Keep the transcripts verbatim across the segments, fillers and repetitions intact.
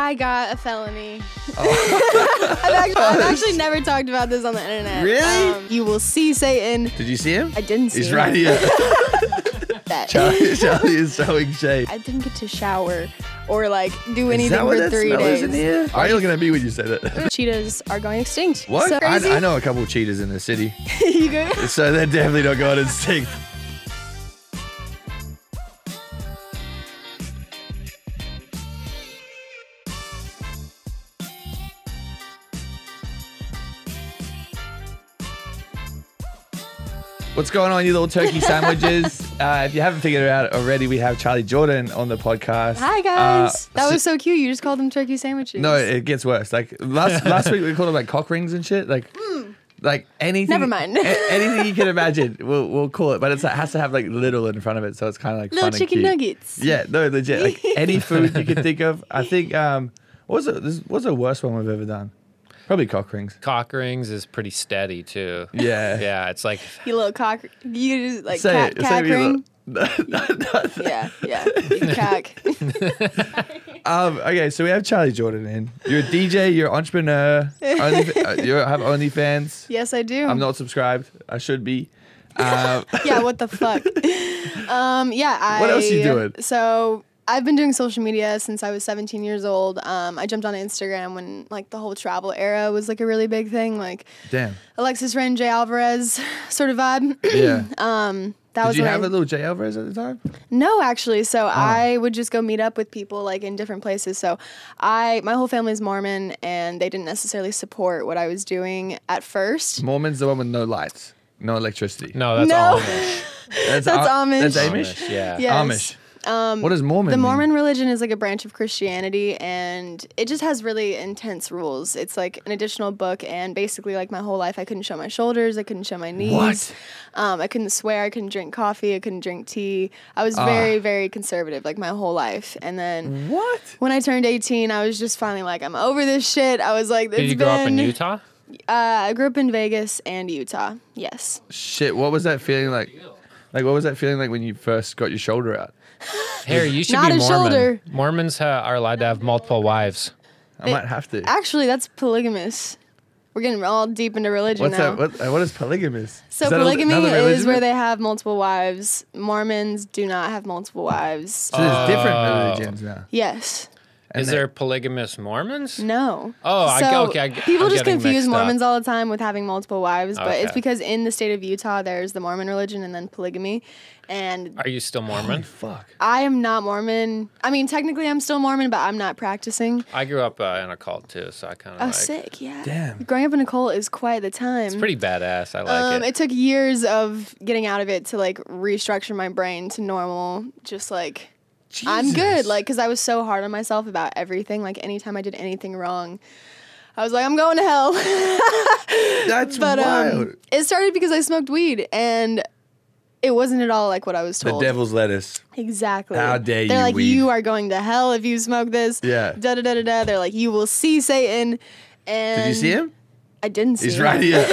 I got a felony. Oh. I've, actually, I've actually never talked about this on the internet. Really? Um, you will see Satan. Did you see him? I didn't see He's him. right here. That. Charlie, Charlie is throwing shade. I didn't get to shower or like do Is anything that what for that three smell days. is in here? Why are you looking at me when you say that? Cheetahs are going extinct. What? So I, crazy. I know a couple of cheetahs in the city, You good? so they're definitely not going extinct. What's going on, you little turkey sandwiches? uh, if you haven't figured it out already, we have Charlie Jordan on the podcast. Hi guys. Uh, that so- was so cute. You just called them turkey sandwiches. No, it gets worse. Like last last week, we called them like cock rings and shit. Like, like anything. Never mind. a- anything you can imagine, we'll we'll call it. But it's, it has to have like little in front of it, so it's kind of like Little fun chicken and cute. nuggets. Yeah, no, legit. Like any food you can think of. I think. Um, what was it? This what's the worst one we've ever done? Probably cock rings. Cock rings is pretty steady too. Yeah. Yeah, it's like You little cock. You just like Say cat, it. cat Say it. ring. No, no, no. Yeah, yeah. You cack. Um, okay, so we have Charlie Jordan in. You're a D J. You're an entrepreneur. Only, uh, you have OnlyFans. Yes, I do. I'm not subscribed. I should be. Um, Yeah, what the fuck? um, yeah, I. What else you doing? So I've been doing social media since I was seventeen years old. Um, I jumped on Instagram when like the whole travel era was like a really big thing, like damn. Alexis Ren, Jay Alvarez sort of vibe. Yeah. um, that Did was you when have I, a little J Alvarez at the time? No, actually. So Oh. I would just go meet up with people like in different places. So I, my whole family's Mormon, and they didn't necessarily support what I was doing at first. Mormon's the one with no lights, no electricity. no, that's No. Amish. That's Am- Amish. That's Amish? Yeah. Yes. Amish. Um, What does Mormon The mean? Mormon religion is like a branch of Christianity, and it just has really intense rules. It's like an additional book, and basically, like my whole life, I couldn't show my shoulders, I couldn't show my knees. What? Um, I couldn't swear, I couldn't drink coffee, I couldn't drink tea. I was Ah. very, very conservative, like my whole life. And then What? when I turned eighteen, I was just finally like, I'm over this shit. I was like, it's Did you been. grow up in Utah? Uh, I grew up in Vegas and Utah. Yes. Shit, what was that feeling like? Like, what was that feeling like when you first got your shoulder out? Harry, you should Not be a Mormon. shoulder. Mormons ha- are allowed to have multiple wives. I It- might have to. Actually, that's polygamous. We're getting all deep into religion What's now. that? What, uh, what is polygamous? So Is that a- polygamy another is religion? where they have multiple wives. Mormons do not have multiple wives. So there's different Oh. religions now. Yes. And Is they- there polygamous Mormons? No. Oh, I- so okay, I- people I'm just getting confuse mixed up. Mormons all the time with having multiple wives, but it's Okay. because in the state of Utah there's the Mormon religion and then polygamy. And Are you still Mormon? Fuck. I am not Mormon. I mean, technically I'm still Mormon, but I'm not practicing. I grew up uh, in a cult too, so I kind of Oh, like. sick, yeah. Damn. Growing up in a cult is quite the time. It's pretty badass. I like Um, it. it took years of getting out of it to like restructure my brain to normal, just like I'm good, Jesus. like, because I was so hard on myself about everything. Like, anytime I did anything wrong, I was like, I'm going to hell. That's but wild. um, it started because I smoked weed, and it wasn't at all like what I was the told. devil's lettuce. Exactly. How dare They're you, like, weed. you are going to hell if you smoke this. Yeah. Da da da da da. They're like, you will see Satan. And Did you see him? I didn't see He's him. right here.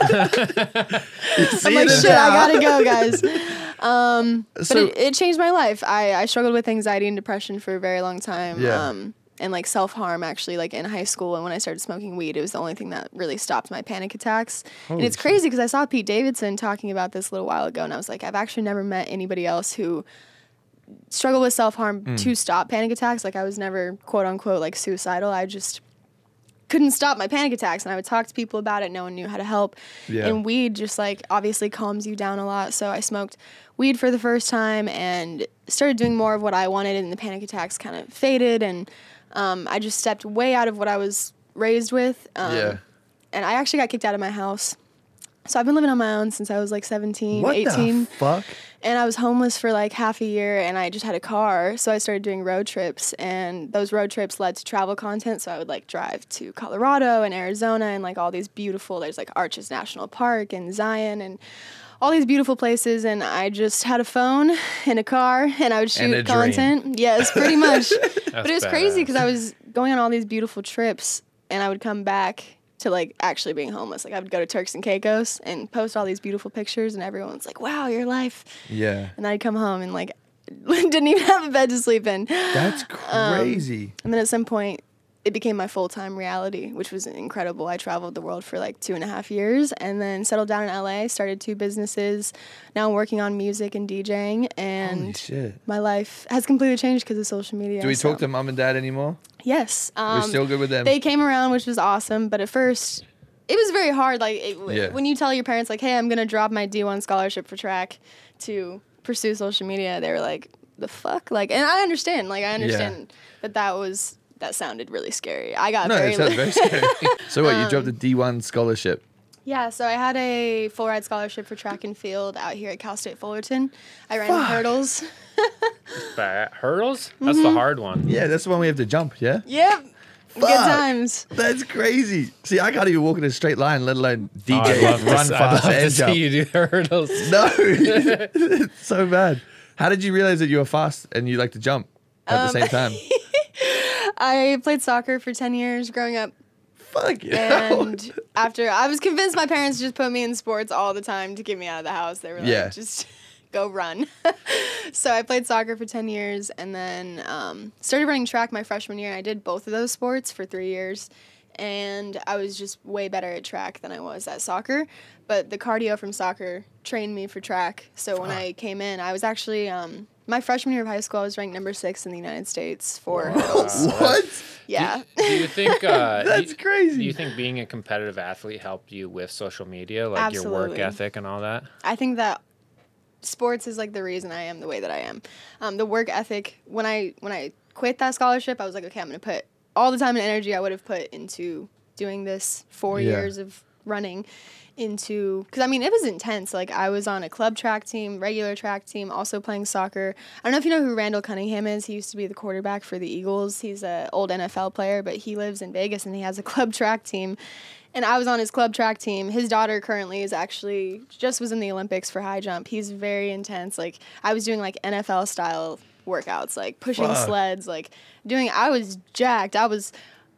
You see I'm like, it shit, I now? gotta go, guys. Um, but So- it, it changed my life. I, I struggled with anxiety and depression for a very long time. Yeah. Um, and like self-harm actually, like in high school. And when I started smoking weed, it was the only thing that really stopped my panic attacks. Holy and it's crazy because I saw Pete Davidson talking about this a little while ago. And I was like, I've actually never met anybody else who struggled with self-harm Mm. to stop panic attacks. Like I was never quote unquote like suicidal. I just couldn't stop my panic attacks, and I would talk to people about it. No one knew how to help. Yeah. And weed just like obviously calms you down a lot. So I smoked weed for the first time and started doing more of what I wanted, and the panic attacks kind of faded, and um, I just stepped way out of what I was raised with. Um, Yeah. And I actually got kicked out of my house. So I've been living on my own since I was like seventeen, What eighteen. the fuck? And I was homeless for like half a year, and I just had a car. So I started doing road trips, and those road trips led to travel content. So I would like drive to Colorado and Arizona and like all these beautiful, there's like Arches National Park and Zion and all these beautiful places. And I just had a phone and a car, and I would And a shoot dream. content. Yes, pretty much. But it was crazy badass. because I was going on all these beautiful trips, and I would come back to like actually being homeless. Like I would go to Turks and Caicos and post all these beautiful pictures, and everyone's like, wow, your life. Yeah. And then I'd come home and like didn't even have a bed to sleep in. That's Um, crazy. And then at some point it became my full-time reality, which was incredible. I traveled the world for like two and a half years and then settled down in L A, started two businesses. Now I'm working on music and DJing, Holy and shit. my life has completely changed because of social media. Do we so- talk to mum and dad anymore? Yes. Um, We're still good with them. They came around, which was awesome, but at first it was very hard. Like it, Yeah. when you tell your parents, like, "Hey, I'm gonna drop my D one scholarship for track to pursue social media," they were like, "The fuck?" Like, and I understand. Like, I understand that that was that sounded really scary. I got No, very, that sounds li- very scary. So what, you dropped Um, a D one scholarship? yeah. So I had a full ride scholarship for track and field out here at Cal State Fullerton. I ran Fuck. hurdles. Ba- hurdles? That's Mm-hmm. the hard one. Yeah, that's the one we have to jump, yeah? Yep. Good Fuck. times. That's crazy. See, I can't even walk in a straight line, let alone D J, Oh, I'd love to run see- I'd fast, love to and jump. see you do the hurdles. No, it's so bad. How did you realize that you were fast and you like to jump at Um, the same time? I played soccer for ten years growing up. Fuck yeah. And after, I was convinced my parents just put me in sports all the time to get me out of the house. They were like, Yeah. just go run. So I played soccer for ten years and then um, started running track my freshman year. And I did both of those sports for three years. And I was just way better at track than I was at soccer. But the cardio from soccer trained me for track. So when I came in, I was actually, um, my freshman year of high school, I was ranked number six in the United States for hurdles. What? Yeah. Do you think uh, That's do, crazy. Do you think being a competitive athlete helped you with social media, like your work Absolutely. ethic and all that? I think that sports is like the reason I am the way that I am. Um, the work ethic. When I when I quit that scholarship, I was like, okay, I'm gonna put all the time and energy I would have put into doing this four Yeah. years of running into, because I mean it was intense. Like I was on a club track team, regular track team, also playing soccer. I don't know if you know who Randall Cunningham is. He used to be the quarterback for the Eagles. He's an old N F L player, but he lives in Vegas and he has a club track team. And I was on his club track team. His daughter currently is actually just was in the Olympics for high jump. He's very intense. Like I was doing like N F L style workouts, like pushing Fuck. sleds, like doing. I was jacked. I was.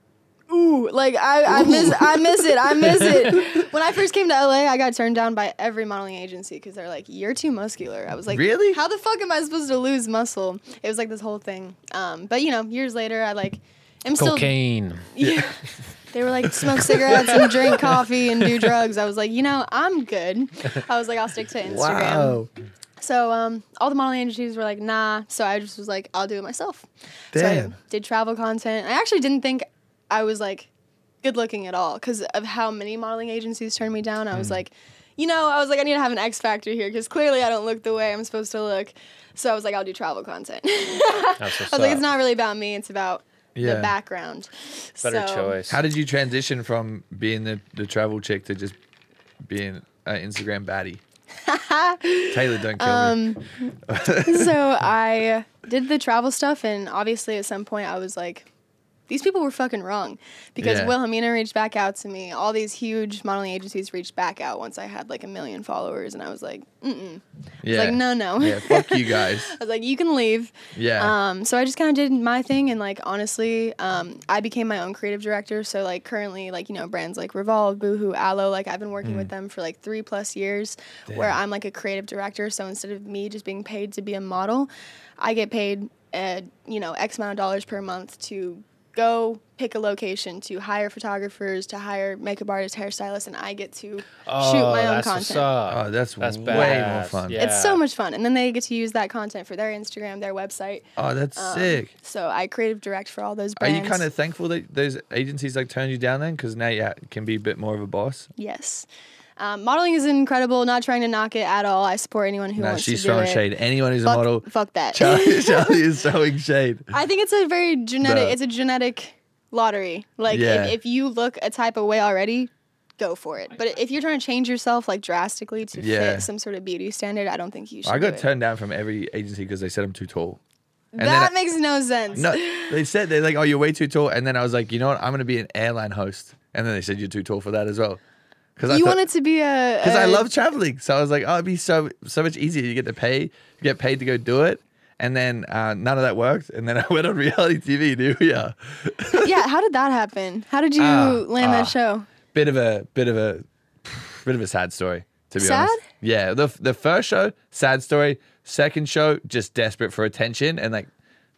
Ooh, like I, I miss I miss it. I miss it. When I first came to L A, I got turned down by every modeling agency because they're like, "You're too muscular." I was like, Really? How the fuck am I supposed to lose muscle?" It was like this whole thing. Um, but you know, years later, I like am still. Cocaine. Yeah. They were like, smoke cigarettes and drink coffee and do drugs. I was like, you know, I'm good. I was like, I'll stick to Instagram. Wow. So um, all the modeling agencies were like, nah. So I just was like, I'll do it myself. So Damn. I did travel content. I actually didn't think I was like good looking at all because of how many modeling agencies turned me down. I was like, you know, I was like, I need to have an X factor here because clearly I don't look the way I'm supposed to look. So I was like, I'll do travel content. I That's what's was like, up. it's not really about me. It's about Yeah. the background. Better So- choice. How did you transition from being the, the travel chick to just being an Instagram baddie? Taylor, don't kill me. Um, so I did the travel stuff, and obviously at some point I was like, these people were fucking wrong. Because Yeah. Wilhelmina reached back out to me. All these huge modeling agencies reached back out once I had like a million followers, and I was like, mm-mm. I Yeah. was like, no, no. Yeah, fuck you guys. I was like, you can leave. Yeah. Um, so I just kind of did my thing, and like honestly, um, I became my own creative director. So like currently, like you know, brands like Revolve, Boohoo, Aloe, like I've been working with them for like three plus years, where Damn. I'm like a creative director. So instead of me just being paid to be a model, I get paid, uh, you know, X amount of dollars per month to go pick a location, to hire photographers, to hire makeup artists, hairstylists, and I get to oh, shoot my own that's what's content. up. Oh, that's That's way badass. more fun. Yeah. It's so much fun, and then they get to use that content for their Instagram, their website. Oh, that's Um, sick. So I creative direct for all those Are brands. you kind of thankful that those agencies like turned you down then? Because now you ha- can be a bit more of a boss. Yes. Um, modeling is incredible. Not trying to knock it at all. I support anyone who No, wants she's to do throwing it. shade. Anyone who's Fuck, a model, fuck that. Charlie, Charlie is throwing shade. I think it's a very genetic. No. It's a genetic lottery. Like Yeah. if, if you look a type of way already, go for it. But if you're trying to change yourself like drastically to Yeah. fit some sort of beauty standard, I don't think you should. I do got it. turned down from every agency because they said I'm too tall. And then That I- makes no sense. No, they said they're like, "Oh, you're way too tall," and then I was like, "You know what? I'm gonna be an airline host," and then they said you're too tall for that as well. Because you wanted to be a because I a- love traveling, so I was like, "Oh, it'd be so so much easier. You get to pay, you get paid to go do it." And then uh, none of that worked, and then I went on reality T V. Here we are. Yeah, how did that happen? How did you Ah, land ah. that show? Bit of a bit of a bit of a sad story, to be Sad? honest. Yeah, the the first show, sad story. Second show, just desperate for attention and like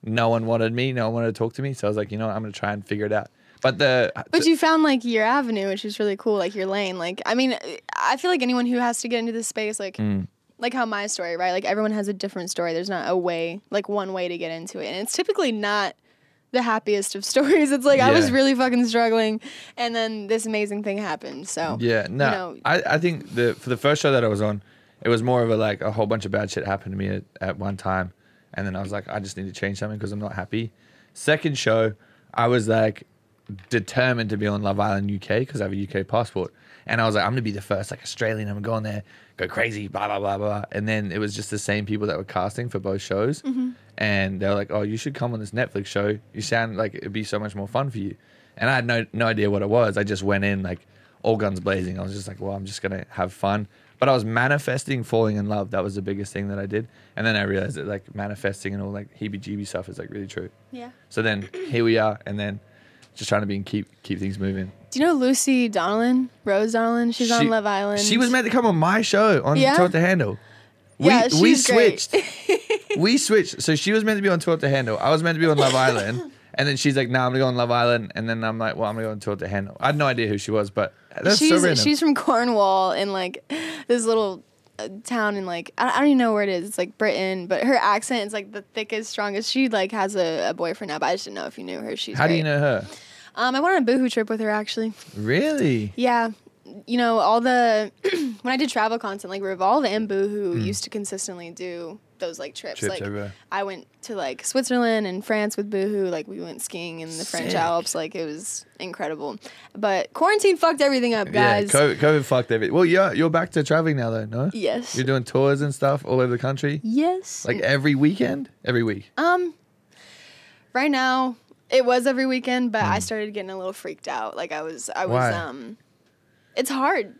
no one wanted me, no one wanted to talk to me. So I was like, you know what, I'm gonna try and figure it out. But the But you found like your avenue, which is really cool, like your lane. Like, I mean, I feel like anyone who has to get into this space, like, Mm. like how my story, right? Like everyone has a different story. There's not a way, like one way to get into it, and it's typically not the happiest of stories. It's like I was Yeah. really fucking struggling, and then this amazing thing happened. So yeah, no, you know, I, I think the for the first show that I was on, it was more of a like a whole bunch of bad shit happened to me at, at one time, and then I was like, I just need to change something because I'm not happy. Second show, I was like determined to be on Love Island U K because I have a U K passport, and I was like, I'm gonna be the first like Australian. I'm gonna go on there, go crazy, blah blah blah blah. And then it was just the same people that were casting for both shows, Mm-hmm. and they were like, oh, you should come on this Netflix show. You sound like it'd be so much more fun for you. And I had no no idea what it was. I just went in like all guns blazing. I was just like, well, I'm just gonna have fun. But I was manifesting falling in love. That was the biggest thing that I did. And then I realized that like manifesting and all like heebie-jeebie stuff is like really true. yeah. So then here we are, and then just trying to be and keep keep things moving. Do you know Lucy Donnellan, Rose Donnellan? She's on She- Love Island. She was meant to come on my show on Yeah? Talk to Handle. We Yeah, we she's great. switched. we switched. So she was meant to be on Talk to Handle. I was meant to be on Love Island. And then she's like, nah, I'm gonna go on Love Island. And then I'm like, well, I'm gonna go on Talk to Handle. I had no idea who she was, but that's she's so random. she's from Cornwall in like this little uh, town in like I, I don't even know where it is. It's like Britain, but her accent is like the thickest, strongest. She like has a, a boyfriend now, but I just didn't know if you knew her. She's How do great. you know her? Um, I went on a Boohoo trip with her actually. Really? Yeah. You know, all the when I did travel content, like Revolve and Boohoo used to consistently do those like trips. Trips like everywhere. I went to like Switzerland and France with Boohoo. Like we went skiing in the French Sick. Alps. Like it was incredible. But quarantine fucked everything up, guys. Yeah, COVID, COVID fucked everything. Well, yeah, you're back to traveling now, though, no? Yes. You're doing tours and stuff all over the country? Yes. Like every weekend? Every week? Um, right now it was every weekend, but Hmm. I started getting a little freaked out. Like I was, I was, Why? um, it's hard.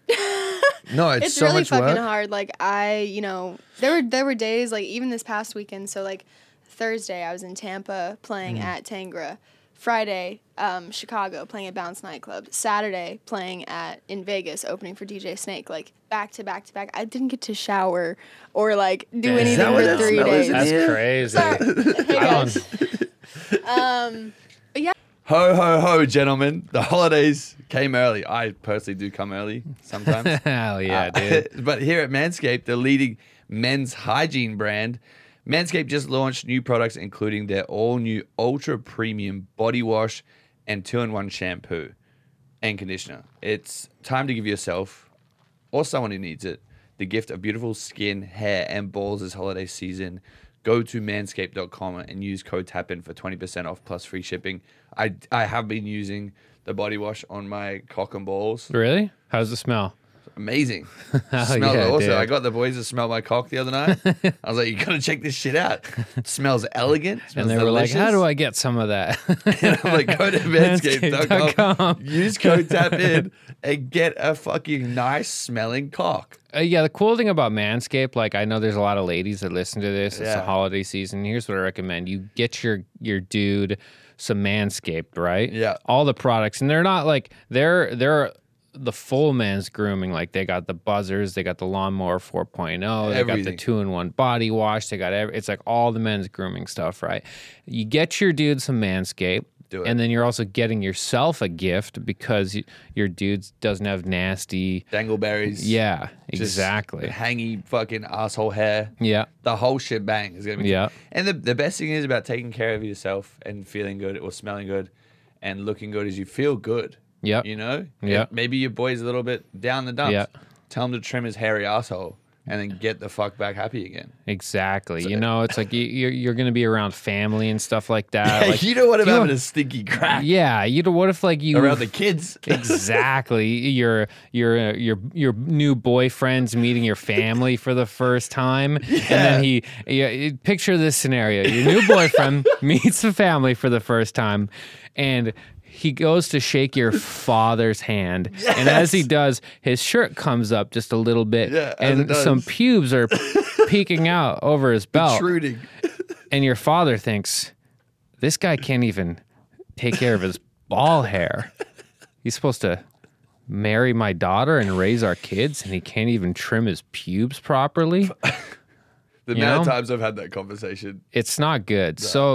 No, it's, it's so really much fucking work. hard. Like I, you know, there were there were days like even this past weekend. So like Thursday I was in Tampa playing Hmm. at Tangra. Friday, um, Chicago playing at Bounce Nightclub. Saturday playing at in Vegas opening for D J Snake. Like back to back to back. I didn't get to shower or like do Damn. Is anything that what for that three smell is days. in That's Yeah. crazy. Sorry. Hey, I guys. don't. Um, but yeah. Ho, ho, ho, gentlemen. The holidays came early. I personally do come early sometimes. Hell yeah, Uh, dude. but here at Manscaped, the leading men's hygiene brand, Manscaped just launched new products, including their all-new ultra premium body wash and two-in-one shampoo and conditioner. It's time to give yourself, or someone who needs it, the gift of beautiful skin, hair, and balls this holiday season. Go to manscaped dot com and use code TAPIN for twenty percent off plus free shipping. I, I have been using the body wash on my cock and balls. Really? How's it smell? Amazing. Hell Smells yeah, awesome. dude. I got the boys to smell my cock the other night. I was like, you gotta check this shit out. It smells elegant. It And smells they were like, how delicious." do I get some of that? And I'm like, go to manscaped dot Manscaped dot com, com. use code TAPIN, and get a fucking nice smelling cock. Uh, yeah, the cool thing about Manscaped, like I know there's a lot of ladies that listen to this. It's the Yeah. holiday season. Here's what I recommend: you get your your dude some Manscaped, right? Yeah. all the products, and they're not like they're they're the full men's grooming. Like they got the buzzers, they got the lawnmower four point oh, they got the Everything. two in one body wash, they got every, it's like all the men's grooming stuff, right? You get your dude some Manscaped. Do it. And then you're also getting yourself a gift because y- your dude doesn't have nasty. Dangleberries. Yeah, just exactly. Hangy fucking asshole hair. Yeah. The whole shebang is gonna be. Yeah. And the the best thing is about taking care of yourself and feeling good or smelling good and looking good is you feel good. Yep. You know? Yep. If maybe your boy's a little bit down the dumps. Yep. Tell him to trim his hairy asshole and then get the fuck back happy again. Exactly. You know, it's like you, you're you're gonna be around family and stuff like that. Hey, Like, you know what do about you having want- a stinky crack Yeah. You know what if like you around the kids? exactly your your your your new boyfriend's meeting your family for the first time, and then he yeah, picture this scenario: your new boyfriend meets the family for the first time, and he goes to shake your father's hand, and as he does, his shirt comes up just a little bit, Yeah, as it and does. some pubes are peeking out over his belt, Intruding. and your father thinks, this guy can't even take care of his ball hair. He's supposed to marry my daughter and raise our kids, and he can't even trim his pubes properly. The You amount of know? times I've had that conversation. It's not good. So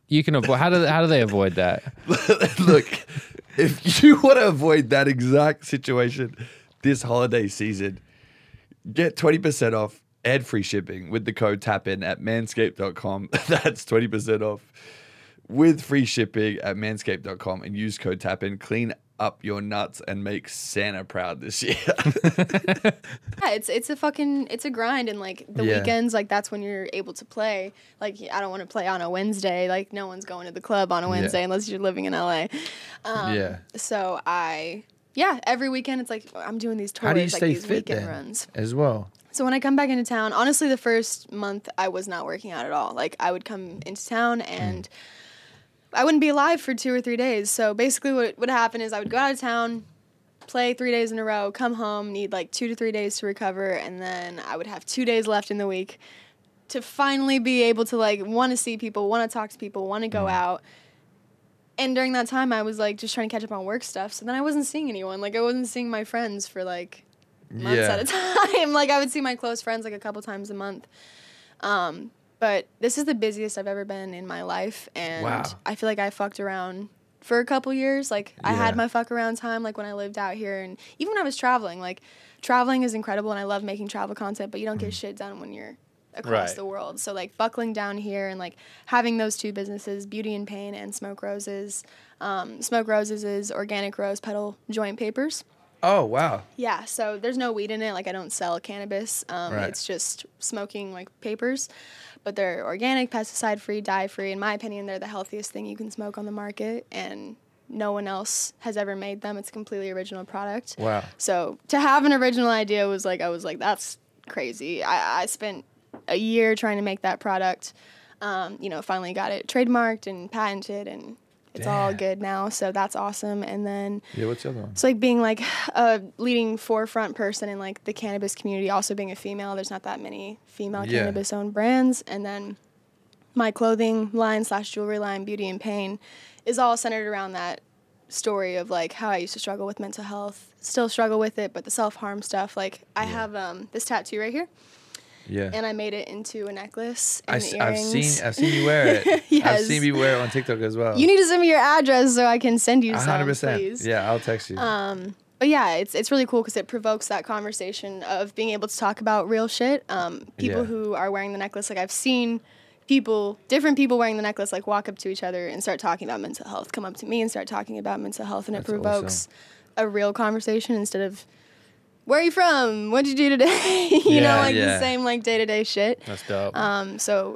You can avoid. How do how do they avoid that? Look, if you want to avoid that exact situation this holiday season, get twenty percent off and free shipping with the code TAPIN at manscaped dot com. That's twenty percent off with free shipping at manscaped dot com and use code TAPIN. Clean up your nuts and make Santa proud this year. Yeah, it's it's a fucking it's a grind, and like the Yeah. weekends, like that's when you're able to play. Like I don't want to play on a Wednesday. Like no one's going to the club on a Wednesday Yeah. unless you're living in L A. Um, Yeah. So I yeah, every weekend it's like I'm doing these tours, How do you like stay these fit weekend then runs. as well? So when I come back into town, honestly, the first month I was not working out at all. Like I would come into town and I wouldn't be alive for two or three days. So basically, what would happen is I would go out of town, play three days in a row, come home, need like two to three days to recover, and then I would have two days left in the week to finally be able to like want to see people, want to talk to people, want to go out. And during that time, I was like just trying to catch up on work stuff. So then I wasn't seeing anyone. Like I wasn't seeing my friends for like months Yeah. at a time. Like I would see my close friends like a couple times a month. Um, but this is the busiest I've ever been in my life, and Wow. I feel like I fucked around for a couple years. Like I Yeah. had my fuck around time, like when I lived out here, and even when I was traveling. Like traveling is incredible, and I love making travel content, but you don't get shit done when you're across Right. the world. So like buckling down here and like having those two businesses, Beauty and Pain and Smoke Roses. Um, Smoke Roses is organic rose petal joint papers. Oh, wow. Yeah, so there's no weed in it. Like I don't sell cannabis. Um, Right. It's just smoking like papers, but they're organic, pesticide free, dye free. In my opinion, they're the healthiest thing you can smoke on the market, and no one else has ever made them. It's a completely original product. Wow. So to have an original idea was like I was like that's crazy. I, I spent a year trying to make that product. Um, you know, finally got it trademarked and patented, and it's all Damn. good now. So that's awesome. And then. Yeah, what's the other one? It's like being like a leading forefront person in like the cannabis community, also being a female. There's not that many female Yeah. cannabis owned brands. And then my clothing line slash jewelry line, Beauty and Pain, is all centered around that story of like how I used to struggle with mental health, still struggle with it, but the self harm stuff. Like I have um, this tattoo right here, Yeah. and I made it into a necklace and I, have earrings. seen I've seen you wear it. I've Yes. seen you wear it on TikTok as well. You need to send me your address so I can send you one some, hundred percent. please. Yeah, I'll text you. Um, but yeah, it's it's really cool because it provokes that conversation of being able to talk about real shit. Um, people Yeah. who are wearing the necklace, like I've seen people, different people wearing the necklace, like walk up to each other and start talking about mental health, come up to me and start talking about mental health, and it That's provokes a real conversation instead of where are you from? What'd you do today? you know, Yeah, like yeah. the same like day to day shit. That's dope. Um, so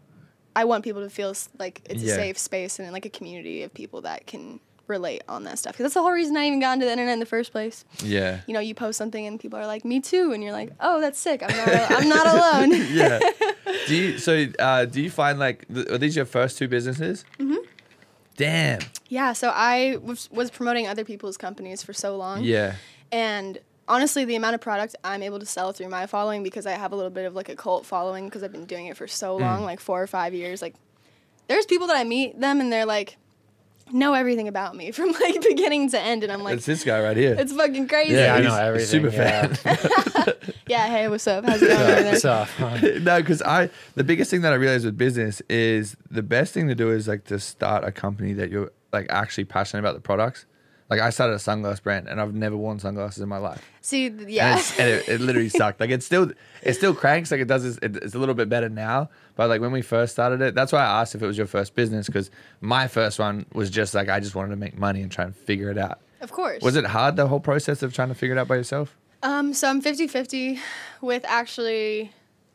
I want people to feel s- like it's Yeah. a safe space and like a community of people that can relate on that stuff. Because that's the whole reason I even got into the internet in the first place. yeah. You know, you post something and people are like, "Me too," and you're like, "Oh, that's sick. I'm not. I'm not alone." Yeah. Do you so uh, do you find like th- are these your first two businesses? Mm-hmm. Damn. Yeah. So I was, was promoting other people's companies for so long. Yeah. And honestly, the amount of product I'm able to sell through my following, because I have a little bit of like a cult following because I've been doing it for so long, like four or five years. Like, there's people that I meet them and they're like, know everything about me from like beginning to end, and I'm like, It's this guy right here. it's fucking crazy. yeah, I he's know a everything. super yeah. fan. Yeah, hey, what's up? How's it going over there? So, No, because I the biggest thing that I realized with business is the best thing to do is like to start a company that you're like actually passionate about the products. Like I started a sunglass brand and I've never worn sunglasses in my life. See, th- And, yeah. it's, and it, it literally sucked. Like it's still it still cranks. Like it does. It's, it's a little bit better now. But like when we first started it, that's why I asked if it was your first business, because my first one was just like I just wanted to make money and try and figure it out. Of course. Was it hard, the whole process of trying to figure it out by yourself? Um, so I'm fifty-fifty with actually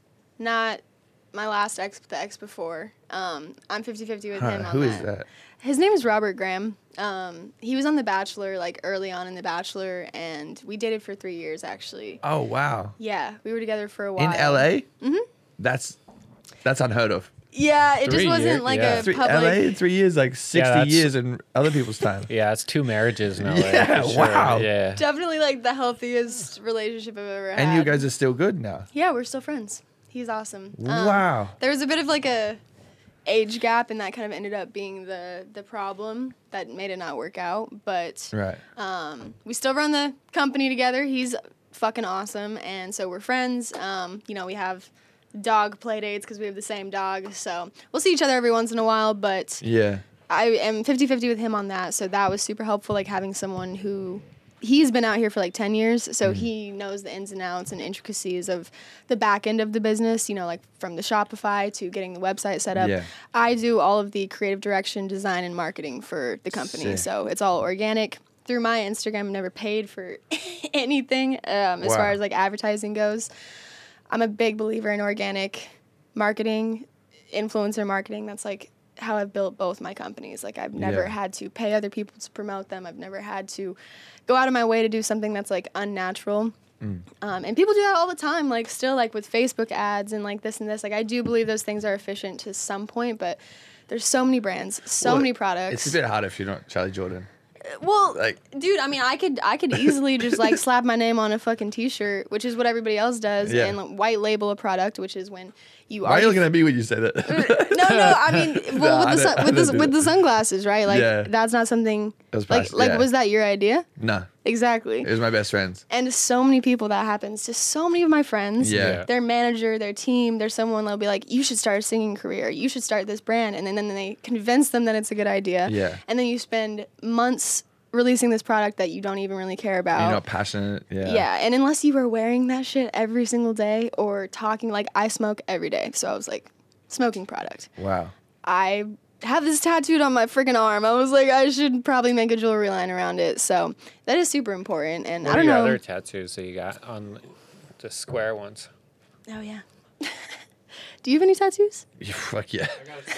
not my last ex, but the ex before. Um, I'm fifty-fifty with Huh, him on who is that. that? His name is Robert Graham. Um, he was on The Bachelor, like early on in The Bachelor, and we dated for three years actually. Oh wow. Yeah, we were together for a while. In L A? Mm-hmm. That's that's unheard of. Yeah, it just Three wasn't year- like yeah. a Three, public. L A in three years, like sixty that's- years in other people's time. yeah, it's two marriages in L A. Yeah, for sure. wow. Yeah. Definitely like the healthiest relationship I've ever had. And you guys are still good now. Yeah, we're still friends. He's awesome. Um, Wow. There was a bit of like a age gap, and that kind of ended up being the the problem that made it not work out. But Right. um, we still run the company together. He's fucking awesome, and so we're friends. Um, you know, we have dog play dates because we have the same dog. So we'll see each other every once in a while, but Yeah. I am fifty-fifty with him on that. So that was super helpful, like having someone who he's been out here for like ten years. So mm. he knows the ins and outs and intricacies of the back end of the business, you know, like from the Shopify to getting the website set up. Yeah. I do all of the creative direction, design, and marketing for the company. Sick. So it's all organic. Through my Instagram, I'm never paid for anything um, as wow. far as like advertising goes. I'm a big believer in organic marketing, influencer marketing. That's like how I've built both my companies. Like I've never yeah. had to pay other people to promote them. I've never had to go out of my way to do something that's like unnatural. Mm. Um, and people do that all the time, like still like with Facebook ads and like this and this. Like I do believe those things are efficient to some point, but there's so many brands, so well, many products. It's a bit harder if you're not Charlie Jordan. Well, like, dude, I mean, I could I could easily just like slap my name on a fucking T-shirt, which is what everybody else does, yeah. and like, white label a product, which is when you Why are you looking at me when you say that? no, no, I mean, well, no, with the sun, with the with it. the sunglasses, right? Like yeah. that's not something was like past, like yeah. was that your idea? No. Exactly. It was my best friends. And so many people that happens to so many of my friends. Yeah. Their manager, their team, there's someone that'll be like, you should start a singing career. You should start this brand. And then, then they convince them that it's a good idea. Yeah. And then you spend months releasing this product that you don't even really care about. You're not passionate. Yeah. Yeah. And unless you were wearing that shit every single day or talking, like I smoke every day. So I was like, smoking product. Wow. I have this tattooed on my freaking arm. I was like, I should probably make a jewelry line around it. So that is super important. And what I don't are your know. other tattoos that you got on the square ones? Oh, yeah. Do you have any tattoos? Yeah, fuck yeah.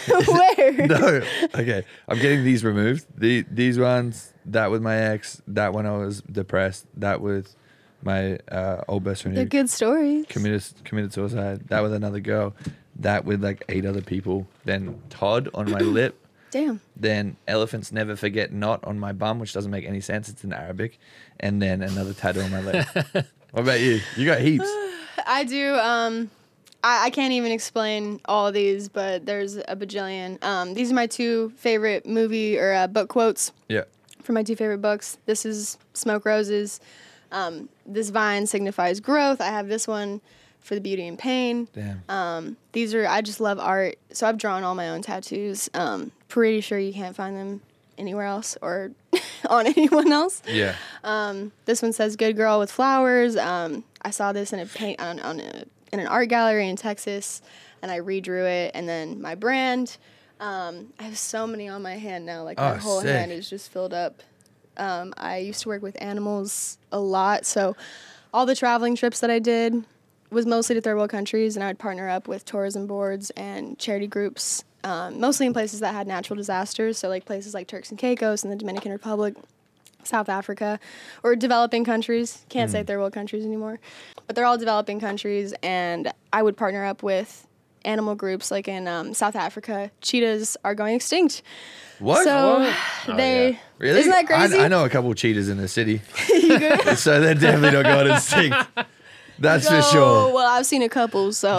Where? No. Okay. I'm getting these removed. The, these ones, that with my ex, that when I was depressed, that with my uh, old best friend. They're good stories. Committed, committed suicide. That with another girl. That with like eight other people. Then Todd on my lip. Damn. Then elephants never forget not on my bum, which doesn't make any sense. It's in Arabic. And then another tattoo on my leg. What about you? You got heaps. I do. Um, I, I can't even explain all of these, but there's a bajillion. Um, these are my two favorite movie or uh, book quotes. Yeah. For my two favorite books. This is Smoke Roses. Um, this vine signifies growth. I have this one for the beauty and pain. Damn. Um, these are, I just love art. So I've drawn all my own tattoos. Um, pretty sure you can't find them anywhere else or on anyone else. Yeah. Um, this one says "Good Girl with Flowers." Um, I saw this in a paint on, on a, in an art gallery in Texas, and I redrew it. And then my brand. Um, I have so many on my hand now. Like my Oh, whole sick. hand is just filled up. Um, I used to work with animals a lot, so all the traveling trips that I did was mostly to third world countries, and I would partner up with tourism boards and charity groups, um, mostly in places that had natural disasters, so like places like Turks and Caicos and the Dominican Republic, South Africa, or developing countries. Can't Mm. say third world countries anymore, but they're all developing countries, and I would partner up with animal groups like in um, South Africa. Cheetahs are going extinct. What? So What? they, Oh, yeah. Really? isn't that crazy? I, I know a couple of cheetahs in the city. You good? So they're definitely not going extinct. That's No, for sure. well, I've seen a couple, so.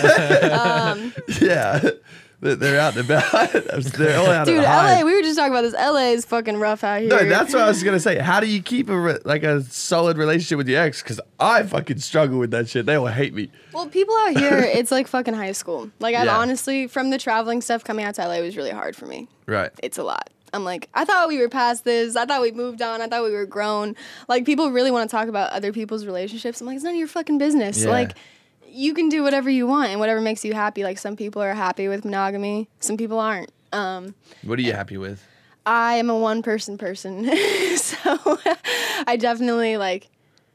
um, Yeah. They're they're out and about. They're all out dude, of L A, hide. we were just talking about this. L A is fucking rough out here. No, that's what I was gonna say. How do you keep a re- like a solid relationship with your ex? Because I fucking struggle with that shit. They all hate me. Well, people out here, it's like fucking high school. Like, I've Yeah. honestly, from the traveling stuff, coming out to L A was really hard for me. Right. It's a lot. I'm like, I thought we were past this. I thought we moved on. I thought we were grown. Like, people really want to talk about other people's relationships. I'm like, it's none of your fucking business. Yeah. Like, you can do whatever you want and whatever makes you happy. Like, some people are happy with monogamy. Some people aren't. Um, What are you happy with? I am a one person person. So I definitely like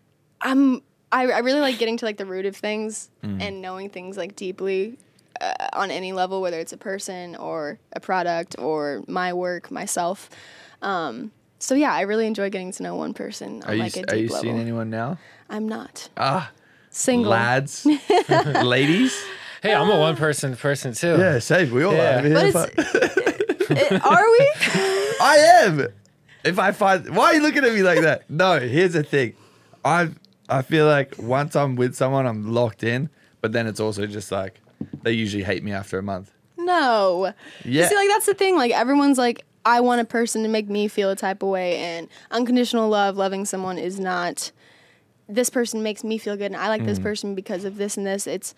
I'm I, I really like getting to like the root of things Mm. and knowing things like deeply uh, on any level, whether it's a person or a product or my work, myself. Um, so yeah, I really enjoy getting to know one person on Are you like a are you deep level. seeing anyone now? I'm not Ah, single. lads, ladies. Hey, I'm a one person person too. Yeah, safe. We all Yeah. are. I mean, But if it's, I- it- are we? I am. If I find, why are you looking at me like that? No, here's the thing. I I feel like once I'm with someone, I'm locked in. But then it's also just like they usually hate me after a month. No. Yeah. See, like that's the thing. Like everyone's like, I want a person to make me feel a type of way, and unconditional love, loving someone is not. This person makes me feel good, and I like Mm. this person because of this and this. It's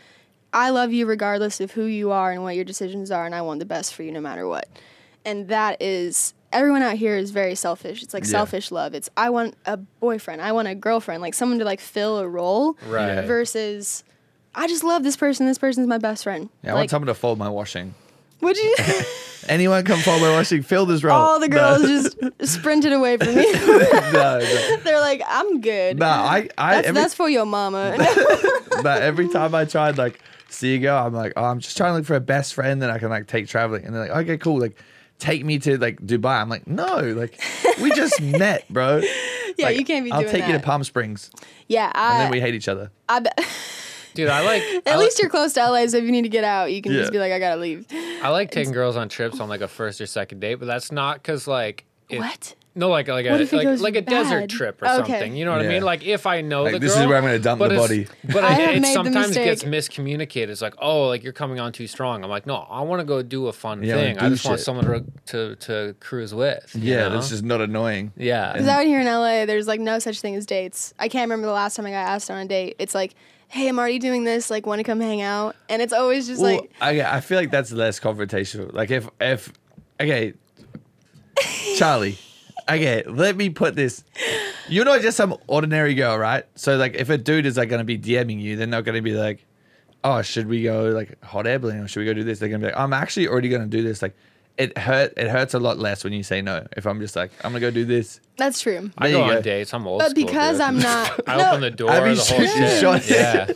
I love you regardless of who you are and what your decisions are, and I want the best for you no matter what. And that is, everyone out here is very selfish. It's like Yeah. selfish love. It's, I want a boyfriend, I want a girlfriend, like someone to like fill a role. Right. Yeah. Versus, I just love this person. This person's my best friend. Yeah, I like, want someone to fold my washing. would you? Anyone come fold my washing? Fill this role. All the girls just sprinted away from me. no, no. They're like, I'm good. No, I, I that's, every, that's for your mama. but every time I tried like see a girl, I'm like, oh, I'm just trying to look for a best friend that I can like take traveling. And they're like, okay, cool. Like, take me to like Dubai. I'm like, no, like we just met, bro. Yeah, Like, you can't be I'll doing take you to that. Palm Springs, Yeah, I, and then we hate each other. I bet. Dude, I like. At I least like, you're close to L A, so if you need to get out, you can Yeah. just be like, I gotta leave. I like taking girls on trips on like a first or second date, but that's not because like. It, What? No, like like a What if it like, goes like a desert bad? trip or Okay. something. You know what Yeah. I mean? Like if I know Like, the this girl, is where I'm gonna dump but the it's- body. But I it, have it made the sometimes gets mistake. miscommunicated. It's like, oh, like you're coming on too strong. I'm like, no, I want to go do a fun Yeah, thing. like, I do just want shit. someone to to, to cruise with. you Yeah, know? this is not annoying. yeah. Because out here in L A, there's like no such thing as dates. I can't remember the last time I got asked on a date. It's like, hey, I'm already doing this. Like, want to come hang out? And it's always just Well, like, I, I feel like that's less confrontational. Like if if okay, Charlie, okay, let me put this. You're not just some ordinary girl, right? So like, if a dude is like gonna be DMing you, they're not gonna be like, oh, should we go like hot air balloon or should we go do this? They're gonna be like, I'm actually already gonna do this. Like, it hurt. It hurts a lot less when you say no. If I'm just like, I'm gonna go do this. that's true. I There go you on go. dates. I'm old But school, because dude. I'm not, I no, open the door, I mean, the whole shoot your shit. shot. Yeah.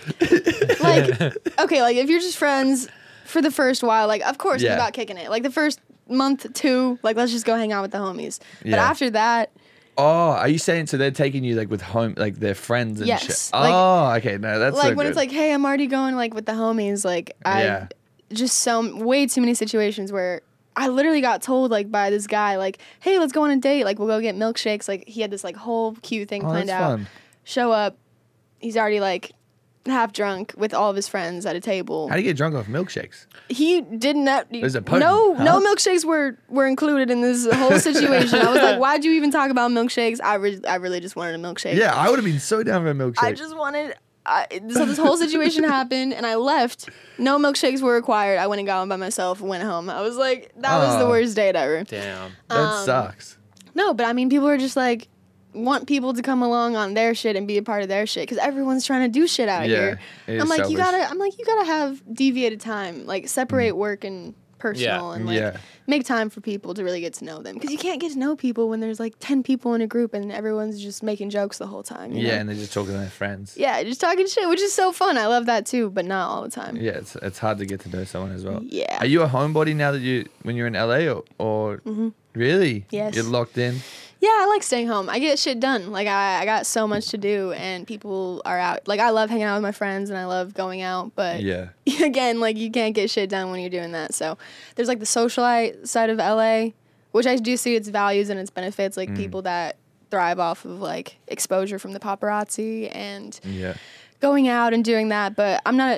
like, okay, like if you're just friends for the first while, like, of course, Yeah. it's about kicking it. Like the first month, two, like, let's just go hang out with the homies. But Yeah. after that, Oh, are you saying so they're taking you like with home, like their friends and Yes, shit? like- Oh, okay, no, that's like so when good. it's like, hey, I'm already going like with the homies, like I Yeah. just so way too many situations where I literally got told like by this guy like, hey, let's go on a date, like we'll go get milkshakes. Like he had this like whole cute thing Oh, planned that's out. fun. Show up, he's already like half drunk with all of his friends at a table. How do you get drunk off milkshakes? He didn't have, There's a potent, no huh? no milkshakes were were included in this whole situation. I was like, why'd you even talk about milkshakes? I re- I really just wanted a milkshake. Yeah, I would have been so down for a milkshake. I just wanted. I, so this whole situation happened, and I left. No milkshakes were required. I went and got one by myself. Went home. I was like, that was the Aw. worst date ever. Damn. that um, sucks. No, but I mean, people are just like want people to come along on their shit and be a part of their shit because everyone's trying to do shit out Yeah, here. it is I'm like, you selfish. gotta. I'm like, you gotta have deviated time, like separate work and personal, and like Yeah. make time for people to really get to know them because you can't get to know people when there's like ten people in a group and everyone's just making jokes the whole time. you Yeah, know? and they're just talking to their friends. Yeah, just talking shit, which is so fun. I love that too, but not all the time. Yeah, it's it's hard to get to know someone as well. Yeah. Are you a homebody now that you when you're in L A or, or really? Mm-hmm. Yes. You're locked in. Yeah, I like staying home. I get shit done. Like I, I got so much to do, and people are out. Like I love hanging out with my friends, and I love going out. But Yeah. again, like you can't get shit done when you're doing that. So there's like the socialite side of L A, which I do see its values and its benefits. Like people that thrive off of like exposure from the paparazzi and Yeah. going out and doing that. But I'm not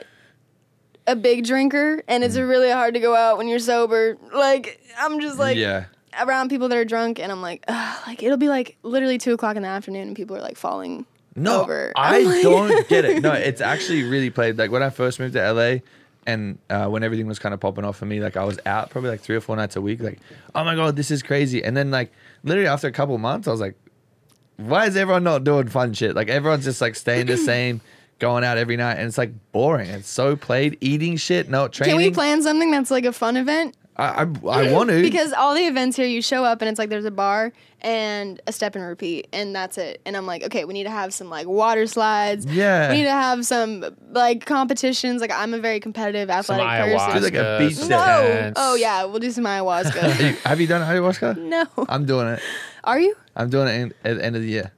a, a big drinker, and it's really hard to go out when you're sober. Like I'm just like yeah. around people that are drunk, and I'm like, ugh, like it'll be like literally two o'clock in the afternoon, and people are like falling No, over. I I'm like- don't get it. No, it's actually really played. Like when I first moved to L A, and uh, when everything was kind of popping off for me, like I was out probably like three or four nights a week. Like, oh my god, this is crazy. And then like literally after a couple of months, I was like, why is everyone not doing fun shit? Like everyone's just like staying the same, going out every night, and it's like boring. It's so played, eating shit, not training. Can we plan something that's like a fun event? I I, I want to Because all the events here, you show up and it's like there's a bar and a step and repeat, and that's it. And I'm like, okay, we need to have some like water slides. Yeah. We need to have some like competitions. Like I'm a very competitive, Some athletic person. Do like a ayahuasca. beach some day. No. dance. Oh yeah, we'll do some ayahuasca. Are you- have you done ayahuasca? No. I'm doing it. Are you? I'm doing it in, at the end of the year.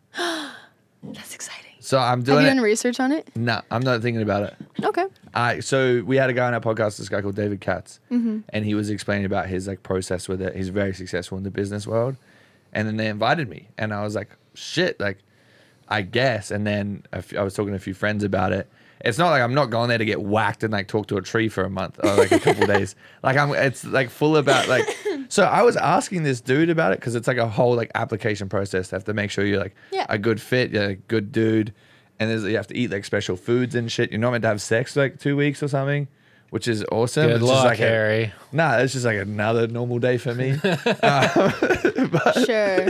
That's exciting. So I'm Have doing you it. done research on it? No, I'm not thinking about it. Okay. I so we had a guy on our podcast, this guy called David Katz, Mm-hmm. and he was explaining about his like process with it. He's very successful in the business world, and then they invited me, and I was like, shit, like, I guess. And then a f- I was talking to a few friends about it. It's not like I'm not going there to get whacked and like talk to a tree for a month or like a couple days. Like I'm, it's like full about like. So I was asking this dude about it because it's like a whole like application process. They have to make sure you're like Yeah. a good fit, you're a good dude. and there's, you have to eat like special foods and shit. You're not meant to have sex for like two weeks or something, which is awesome. Good it's just luck, like Harry. A, nah, it's just like another normal day for me. um, but, Sure.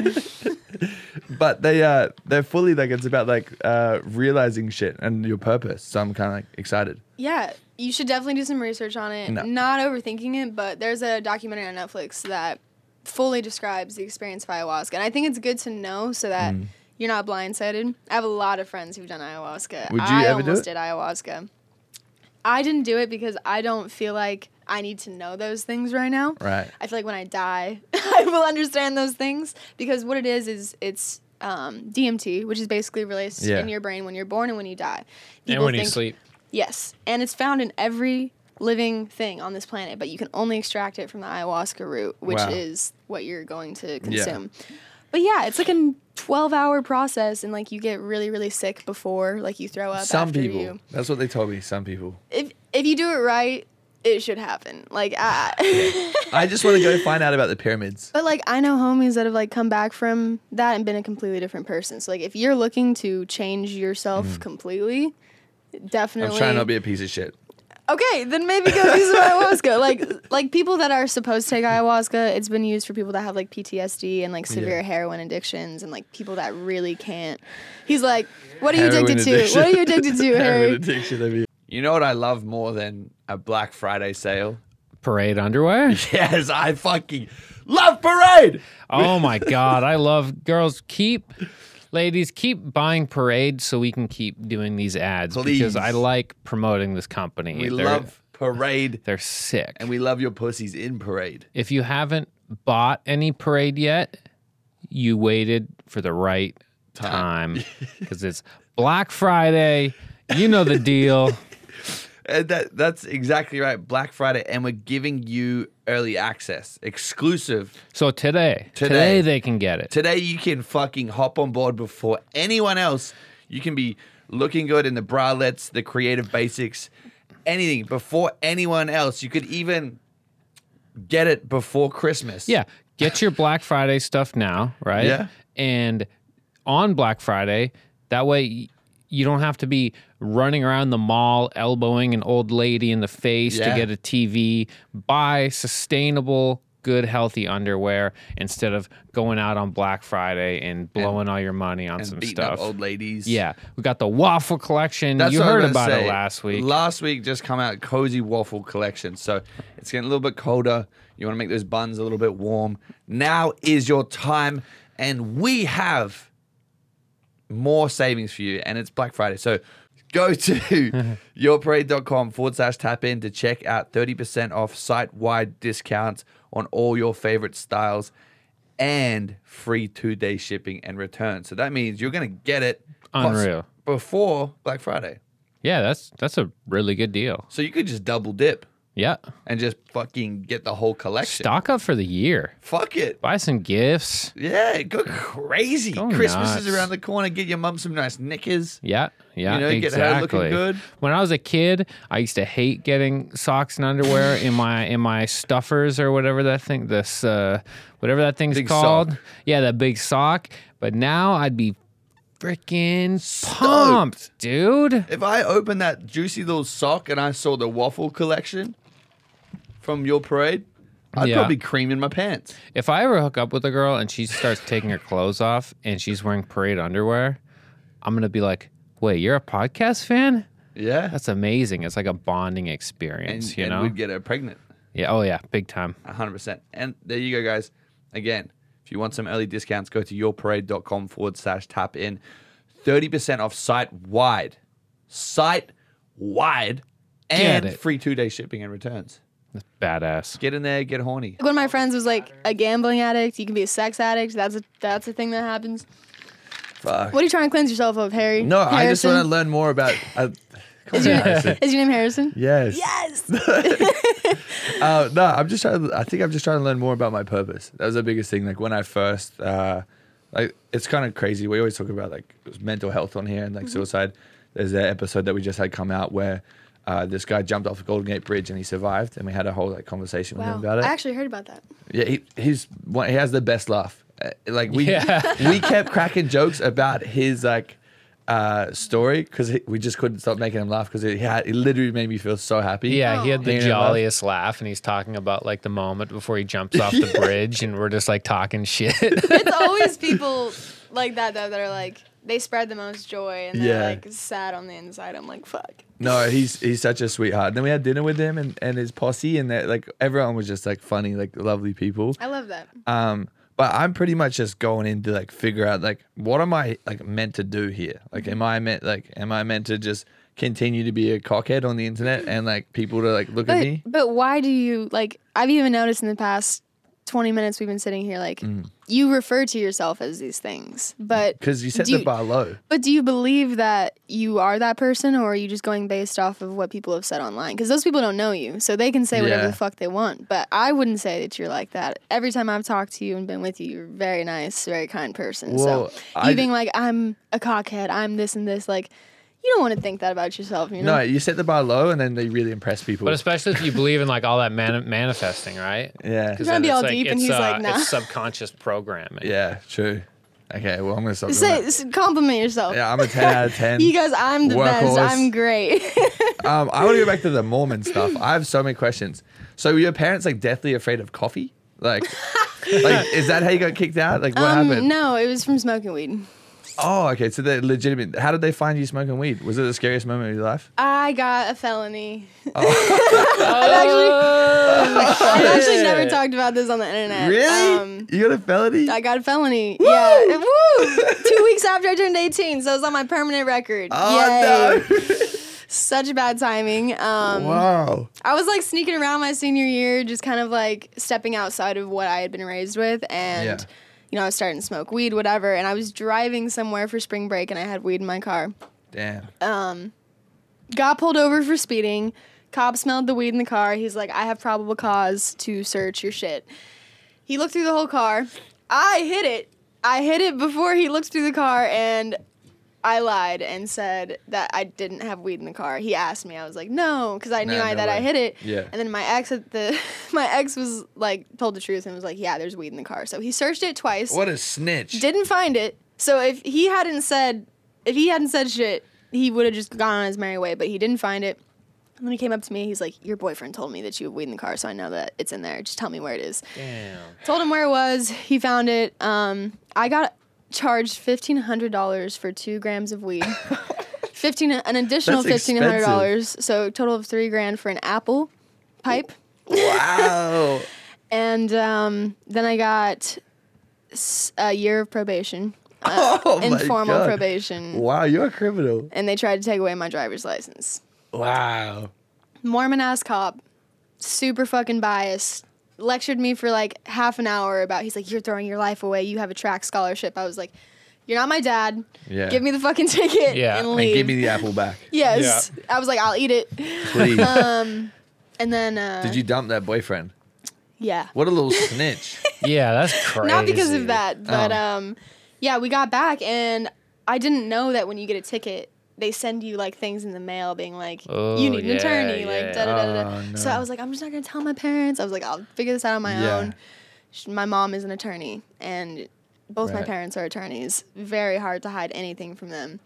but they uh they're fully like it's about like uh realizing shit and your purpose. So I'm kind of like excited. Yeah, you should definitely do some research on it. No. Not overthinking it, but there's a documentary on Netflix that fully describes the experience of ayahuasca. And I think it's good to know so that Mm. you're not blindsided. I have a lot of friends who've done ayahuasca. Would you I ever do almost it? did ayahuasca. I didn't do it because I don't feel like I need to know those things right now. Right. I feel like when I die, I will understand those things because what it is is it's um, D M T, which is basically released Yeah. in your brain when you're born and when you die. And People when you think- sleep. Yes, and it's found in every living thing on this planet, but you can only extract it from the ayahuasca root, which Wow. is what you're going to consume. But yeah, it's like a twelve-hour process, and like you get really, really sick before, like you throw up. Some after people. You. That's what they told me. Some people. If if you do it right, it should happen. Like, I, I just want to go find out about the pyramids. but like I know homies that have like come back from that and been a completely different person. So like if you're looking to change yourself completely, definitely. I'm trying not to be a piece of shit. Okay, then maybe go do some ayahuasca. Like, like people that are supposed to take ayahuasca, it's been used for people that have like P T S D and like severe Yeah. heroin addictions and like people that really can't. He's like, "What are you Heroin addicted to? addiction. What are you addicted to, Heroin Harry?" addiction, I mean. You know what I love more than a Black Friday sale? Parade underwear? Yes, I fucking love Parade. Oh my God. I love girls. Keep, ladies, keep buying Parade so we can keep doing these ads Please. because I like promoting this company. We They're- love Parade, They're sick. and we love your pussies in Parade. If you haven't bought any Parade yet, you waited for the right time because it's Black Friday. You know the deal. And that that's exactly right. Black Friday, and we're giving you early access, exclusive. So today, Today. today they can get it. Today, you can fucking hop on board before anyone else. You can be looking good in the bralettes, the creative basics, anything before anyone else. You could even get it before Christmas. Yeah, get your Black Friday stuff now, right? Yeah. And on Black Friday, that way y- you don't have to be running around the mall elbowing an old lady in the face Yeah. to get a T V. Buy sustainable, good, healthy underwear instead of going out on Black Friday and blowing all your money on and some beating stuff. up old ladies. Yeah, we got the waffle collection. That's you what I heard was about gonna it say. last week. Last week just come out cozy waffle collection. So it's getting a little bit colder. You want to make those buns a little bit warm. Now is your time, and we have more savings for you, and it's Black Friday. So go to yourparade.com forward slash tap in to check out thirty percent off site-wide discounts on all your favorite styles and free two-day shipping and return. So that means you're going to get it plus- Unreal. before Black Friday. Yeah, that's that's a really good deal. So you could just double dip Yeah. and just fucking get the whole collection. Stock up for the year. Fuck it. Buy some gifts. Yeah, go crazy. Go Christmas nuts. is around the corner. Get your mum some nice knickers. Yeah, yeah, You know, get her exactly. looking good. When I was a kid, I used to hate getting socks and underwear in my in my stuffers or whatever that thing, this uh, whatever that thing's Big called. sock. Yeah, that big sock. But now I'd be freaking pumped, dude. If I opened that juicy little sock and I saw the waffle collection from your parade, I'd Yeah. probably cream in my pants. If I ever hook up with a girl and she starts taking her clothes off and she's wearing parade underwear, I'm gonna be like, "Wait, you're a podcast fan? Yeah. That's amazing. It's like a bonding and experience, you and know?" we'd get her pregnant. Yeah. Oh yeah, big time. one hundred percent. And there you go, guys. Again, if you want some early discounts, go to yourparade.com forward slash tap in. thirty percent off site wide. Site wide. And Get it. free two day shipping and returns. That's badass. Get in there, get horny. One of my friends was like a gambling addict. You can be a sex addict. That's a that's a thing that happens. Fuck. What are you trying to cleanse yourself of, Harry? No, I just Harrison? want to learn more about. Uh, come Is on, your, Harrison. is your name Harrison? Yes. Yes. Uh, no, I'm just trying. To, I think I'm just trying to learn more about my purpose. That was the biggest thing. Like when I first, uh, like it's kind of crazy. We always talk about like mental health on here and like suicide. There's an episode that we just had come out where uh, this guy jumped off the Golden Gate Bridge and he survived, and we had a whole like conversation with Wow. him about it. I actually heard about that. Yeah, he, he's one, he has the best laugh. Uh, like we Yeah. we kept cracking jokes about his like uh, story because we just couldn't stop making him laugh because it had it literally made me feel so happy. Yeah, he had the Making him laugh. jolliest laugh, and he's talking about like the moment before he jumps off the bridge, and we're just like talking shit. It's always people like that though that are like they spread the most joy and they're Yeah. like sad on the inside. I'm like, fuck. No, he's he's such a sweetheart. And then we had dinner with him and, and his posse, and that like everyone was just like funny, like lovely people. I love that. Um, but I'm pretty much just going in to like figure out like what am I like meant to do here? Like, am I meant like am I meant to just continue to be a cockhead on the internet and like people to like look at But me? but why do you like? I've even noticed in the past twenty minutes we've been sitting here, like you refer to yourself as these things, but Because you set do the you- bar low. But do you believe that you are that person, or are you just going based off of what people have said online? Because those people don't know you, so they can say whatever Yeah. the fuck they want. But I wouldn't say that you're like that. Every time I've talked to you and been with you, you're a very nice, very kind person. Well, so I- you being like, I'm a cockhead, I'm this and this, like, you don't want to think that about yourself, you know? No, you set the bar low and then they really impress people. But especially if you believe in like all that mani- manifesting, right? yeah. Because Trying to be all it's, deep, and it's, he's uh, like, nah. it's subconscious programming. Yeah, true. Okay, well I'm gonna stop. doing Say, that. s- compliment yourself. Yeah, I'm a ten out of ten. You guys, I'm the best. Workhorse. I'm great. Um, I want to go back to the Mormon stuff. I have so many questions. So were your parents like deathly afraid of coffee? Like, like is that how you got kicked out? Like what um, happened? no, it was from smoking weed. Oh, okay. So they're legitimate. How did they find you smoking weed? Was it the scariest moment of your life? I got a felony. Oh, I've actually shit. never talked about this on the internet. Really? Um, you got a felony? I got a felony. Yeah. Woo! Two weeks after I turned eighteen, so it's on my permanent record. oh Yay. Such bad timing. Um, no! Wow. I was like sneaking around my senior year, just kind of like stepping outside of what I had been raised with, and Yeah. you know, I was starting to smoke weed, whatever. And I was driving somewhere for spring break, and I had weed in my car. Damn. Um, got pulled over for speeding. Cop smelled the weed in the car. He's like, I have probable cause to search your shit. He looked through the whole car. I hit it. I hit it before he looked through the car, and I lied and said that I didn't have weed in the car. He asked me. I was like, no, because I knew Nah, I, no that I way. hit it. Yeah. And then my ex at the my ex was like told the truth and was like, yeah, there's weed in the car. So he searched it twice. What a snitch. Didn't find it. So if he hadn't said if he hadn't said shit, he would have just gone on his merry way. But he didn't find it. And then he came up to me. He's like, your boyfriend told me that you have weed in the car, so I know that it's in there. Just tell me where it is. Damn. Told him where it was. He found it. Um, I got charged fifteen hundred dollars for two grams of weed. Fifteen, an additional That's fifteen hundred dollars. So total of three grand for an apple pipe. Wow. And um, then I got s- a year of probation, uh, Oh my informal God. probation, Wow, you're a criminal. and they tried to take away my driver's license. Wow. Mormon ass cop, super fucking biased. Lectured me for like half an hour about. He's like, "You're throwing your life away. You have a track scholarship." I was like, "You're not my dad. Yeah. Give me the fucking ticket Yeah. and And leave." And give me the apple back, yes. I was like, "I'll eat it." please. Um, and then uh, Did you dump that boyfriend? Yeah. What a little snitch. Yeah, that's crazy. Not because of that, but Oh. um, yeah, we got back, and I didn't know that when you get a ticket, they send you like things in the mail, being like, Oh, "You need an yeah, attorney," yeah. like da da da da. Oh, no. So I was like, I'm just not gonna tell my parents. I was like, I'll figure this out on my Yeah. own. Sh- My mom is an attorney, and both my Right. parents are attorneys. Very hard to hide anything from them.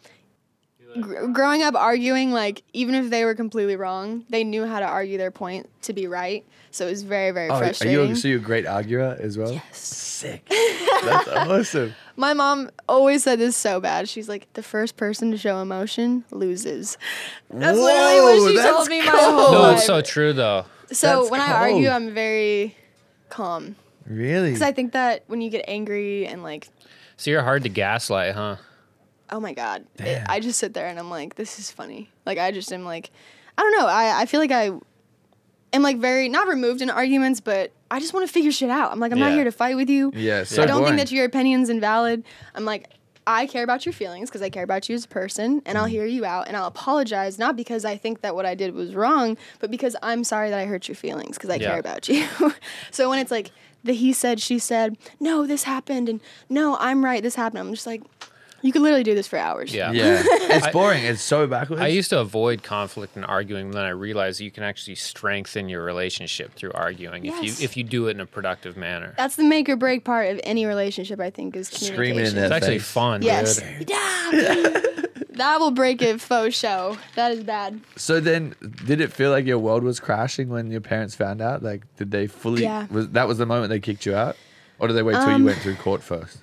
Gr- growing up arguing, like even if they were completely wrong, they knew how to argue their point to be right. So it was very, very Oh, are frustrating. you, so you're a great arguer as well? Yes. Sick. That's awesome. My mom always said this so bad. She's like, the first person to show emotion loses. That's literally Whoa, what she that's told me my cold. whole No, life. it's so true though. so that's when I cold. argue, I'm very calm. Really? Because I think that when you get angry and like, So you're hard to gaslight, huh? oh my God, it, Damn. I just sit there and I'm like, this is funny. Like, I just am like, I don't know. I, I feel like I am like very, not removed in arguments, but I just want to figure shit out. I'm like, I'm not Yeah. here to fight with you. Yeah, so I don't boring. think that your opinion's invalid. I'm like, I care about your feelings because I care about you as a person, and I'll hear you out, and I'll apologize, not because I think that what I did was wrong, but because I'm sorry that I hurt your feelings because I Yeah. care about you. So when it's like the he said, she said, no, this happened, and no, I'm right, this happened, I'm just like, you could literally do this for hours. Yeah. Yeah. It's boring. It's so backwards. I used to avoid conflict and arguing, but then I realized you can actually strengthen your relationship through arguing if Yes. you if you do it in a productive manner. That's the make or break part of any relationship, I think, is Screaming in communication. their It's actually face. fun, Yes. dude. Yeah. that will break it faux show. That is bad. So then, did it feel like your world was crashing when your parents found out? Like, did they fully? Yeah. Was that was the moment they kicked you out, or did they wait till Um, you went through court first?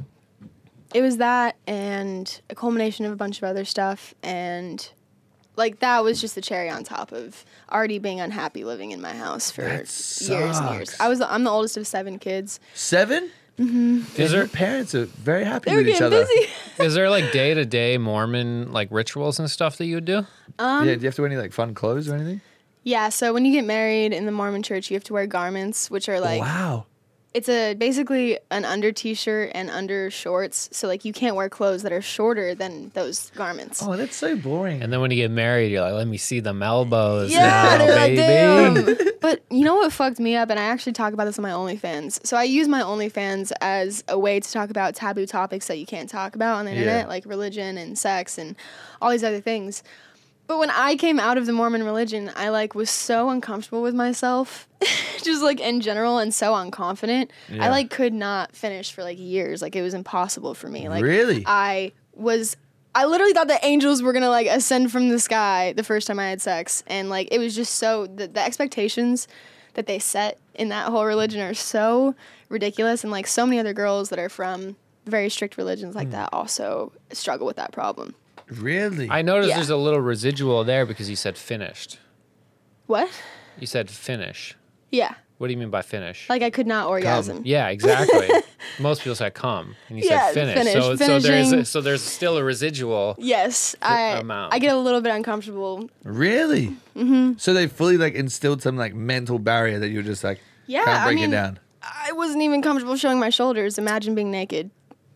It was that and a culmination of a bunch of other stuff, and like that was just the cherry on top of already being unhappy living in my house for That years and years. sucks. I was I'm the oldest of seven kids. Seven. Mm-hmm. Is Your there parents are very happy They were with each getting other. busy. is there like day to day Mormon like rituals and stuff that you would do? Um, Yeah. Do you have to wear any like fun clothes or anything? Yeah, so when you get married in the Mormon church, you have to wear garments, which are like Wow. it's a basically an under t-shirt and under shorts. So like you can't wear clothes that are shorter than those garments. Oh, that's so boring. And then when you get married, you're like, let me see them elbows. Yeah, now, they're like, baby. damn. But you know what fucked me up, and I actually talk about this on my OnlyFans. So I use my OnlyFans as a way to talk about taboo topics that you can't talk about on the Yeah. internet, like religion and sex and all these other things. But when I came out of the Mormon religion, I like was so uncomfortable with myself, just like in general, and so unconfident. Yeah. I like could not finish for like years. Like it was impossible for me. Like Really? I was. I literally thought the angels were gonna like ascend from the sky the first time I had sex, and like it was just so the, the expectations that they set in that whole religion are so ridiculous, and like so many other girls that are from very strict religions like that also struggle with that problem. Really? I noticed Yeah. there's a little residual there because you said finished. What? You said finish. Yeah, What do you mean by finish? like I could not orgasm. Yeah, exactly. Most people say come, and you Yeah, said finish. finish. So, so there's Finishing. a, so there's still a residual. Yes, I amount. I get a little bit uncomfortable. Really? Mm-hmm. So they fully like instilled some like mental barrier that you're just like Yeah, can't I break mean, it down. I wasn't even comfortable showing my shoulders. Imagine being naked.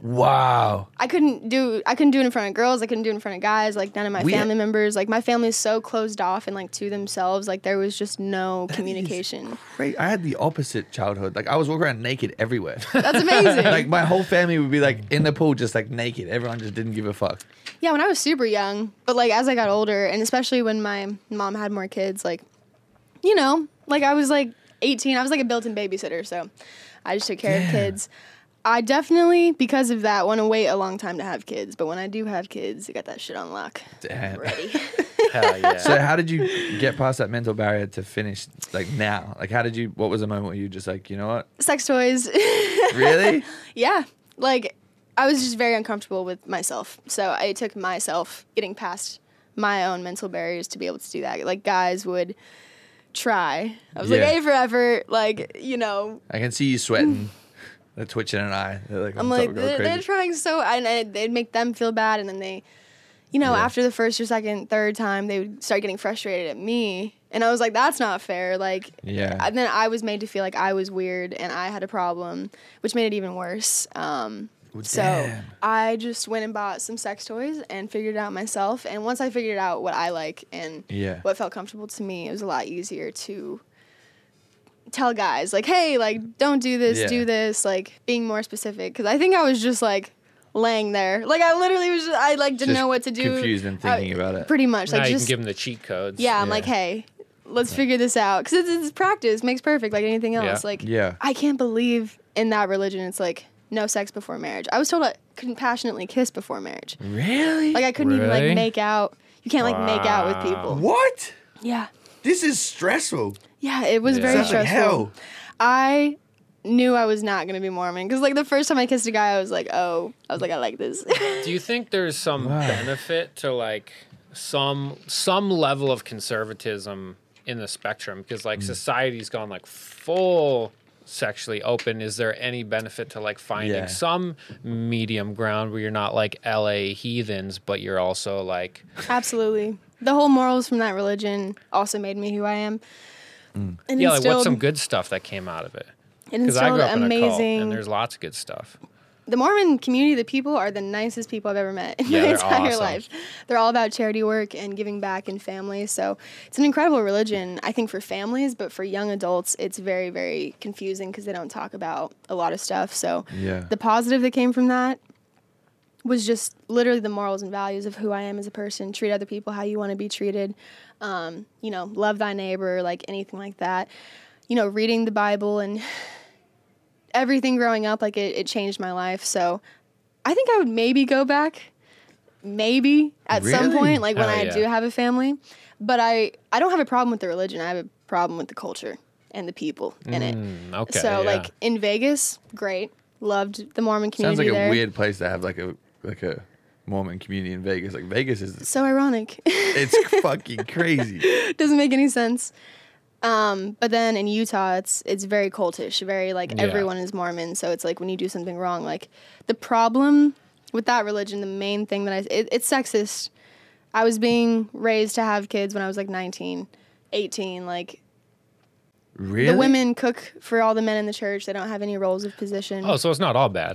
Wow. I couldn't do I couldn't do it in front of girls. I couldn't do it in front of guys. Like none of my We- family members. Like my family is so closed off and like to themselves. Like there was just no That is communication. Great. I had the opposite childhood. Like I was walking around naked everywhere. That's amazing. Like my whole family would be like in the pool just like naked. Everyone just didn't give a fuck. Yeah, when I was super young, but like as I got older, and especially when my mom had more kids, like, you know, like I was like eighteen. I was like a built-in babysitter, so I just took care Yeah. of kids. I definitely, because of that, want to wait a long time to have kids. But when I do have kids, I got that shit on lock. Damn. Ready. Hell yeah. So how did you get past that mental barrier to finish like now? Like how did you what was the moment where you just like, you know what? Sex toys. Really? Yeah, like I was just very uncomfortable with myself. So it took myself getting past my own mental barriers to be able to do that. Like guys would try. I was Yeah. like, A for effort. Like, you know, I can see you sweating. They're twitching an eye. They're like, I'm on top like, of going they're, they're crazy. trying so, and it- they'd make them feel bad. And then they, you know, Yeah. after the first or second, third time, they would start getting frustrated at me. And I was like, that's not fair. Like, Yeah. and then I was made to feel like I was weird and I had a problem, which made it even worse. Um, Well, so damn. I just went and bought some sex toys and figured it out myself. And once I figured out what I like and Yeah. what felt comfortable to me, it was a lot easier to tell guys, like, hey, like, don't do this, Yeah. do this, like, being more specific. Because I think I was just, like, laying there. Like, I literally was just, I, like, didn't Just know what to do. confused and thinking Uh, about it. Pretty much. now Like, you just, can give them the cheat codes. yeah, I'm Yeah. like, hey, let's figure this out. Because it's, it's practice, makes perfect, like anything else. Yeah. Like, Yeah. I can't believe in that religion it's like, no sex before marriage. I was told I couldn't passionately kiss before marriage. Really? Like, I couldn't even, Really? like, make out. You can't, like, make out with people. What? Yeah. This is stressful. Yeah, it was Yeah. very Sounds like stressful. hell. I knew I was not going to be Mormon because, like, the first time I kissed a guy, I was like, oh, I was like, I like this. Do you think there's some Wow. benefit to like some some level of conservatism in the spectrum? Because like society's gone like full sexually open. Is there any benefit to like finding Yeah. some medium ground where you're not like L A heathens, but you're also like Absolutely. The whole morals from that religion also made me who I am. And yeah, like instilled, what's some good stuff that came out of it? it Because I instilled grew up in a cult, amazing. and there's lots of good stuff. The Mormon community, the people are the nicest people I've ever met in Yeah, my they're entire awesome. life. They're all about charity work and giving back in families. So it's an incredible religion, I think, for families, but for young adults, it's very, very confusing because they don't talk about a lot of stuff. So Yeah. the positive that came from that was just literally the morals and values of who I am as a person. Treat other people how you want to be treated. Um, you know, love thy neighbor, like anything like that. You know, reading the Bible and everything growing up, like it, it changed my life. So I think I would maybe go back maybe at some Really? point, like when Hell I yeah. do have a family. But I, I don't have a problem with the religion. I have a problem with the culture and the people in it. Mm, okay. So yeah. like in Vegas, great. Loved the Mormon Sounds community like a there. weird place to have like a like a Mormon community in Vegas. Like Vegas is So ironic. it's fucking crazy. Doesn't make any sense. Um, but then in Utah, it's it's very cultish, very like Yeah. everyone is Mormon. So it's like when you do something wrong, like the problem with that religion, the main thing that I it, it's sexist. I was being raised to have kids when I was like nineteen, eighteen. Like Really? the women cook for all the men in the church. They don't have any roles of position. Oh, so it's not all bad.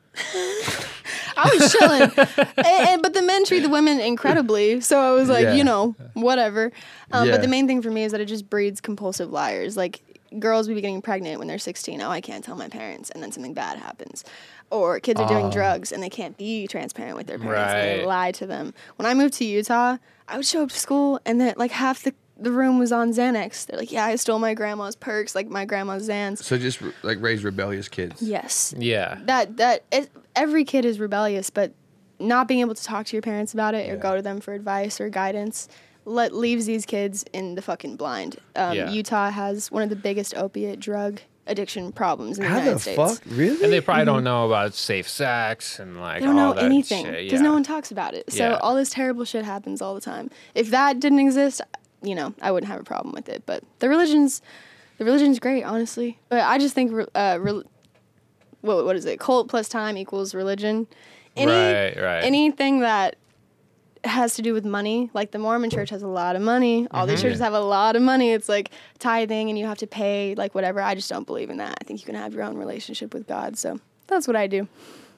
I was chilling, and, and- but the men treat the women incredibly. So I was like, Yeah. you know, whatever. Um, Yeah. But the main thing for me is that it just breeds compulsive liars. Like girls will be getting pregnant when they're sixteen. Oh, I can't tell my parents, and then something bad happens. Or kids are doing drugs and they can't be transparent with their parents. And they Right. lie to them. When I moved to Utah, I would show up to school and then like half the the room was on Xanax. They're like, yeah, I stole my grandma's perks, like my grandma's Xans. So just like raise rebellious kids. Yes. Yeah. That that it, every kid is rebellious, but not being able to talk to your parents about it or Yeah. go to them for advice or guidance let leaves these kids in the fucking blind. Um, Yeah. Utah has one of the biggest opiate drug addiction problems in the How United the States. fuck? Really? And they probably don't know about safe sex and like They don't all know that anything shit. because Yeah. no one talks about it. So Yeah. all this terrible shit happens all the time. If that didn't exist, you know, I wouldn't have a problem with it. But the religion's, the religion's great, honestly. But I just think, re- uh, re- what what is it? Cult plus time equals religion. Any, Right, right. Anything that has to do with money, like the Mormon Church has a lot of money. All Mm-hmm. these churches have a lot of money. It's like tithing, and you have to pay like whatever. I just don't believe in that. I think you can have your own relationship with God. So that's what I do.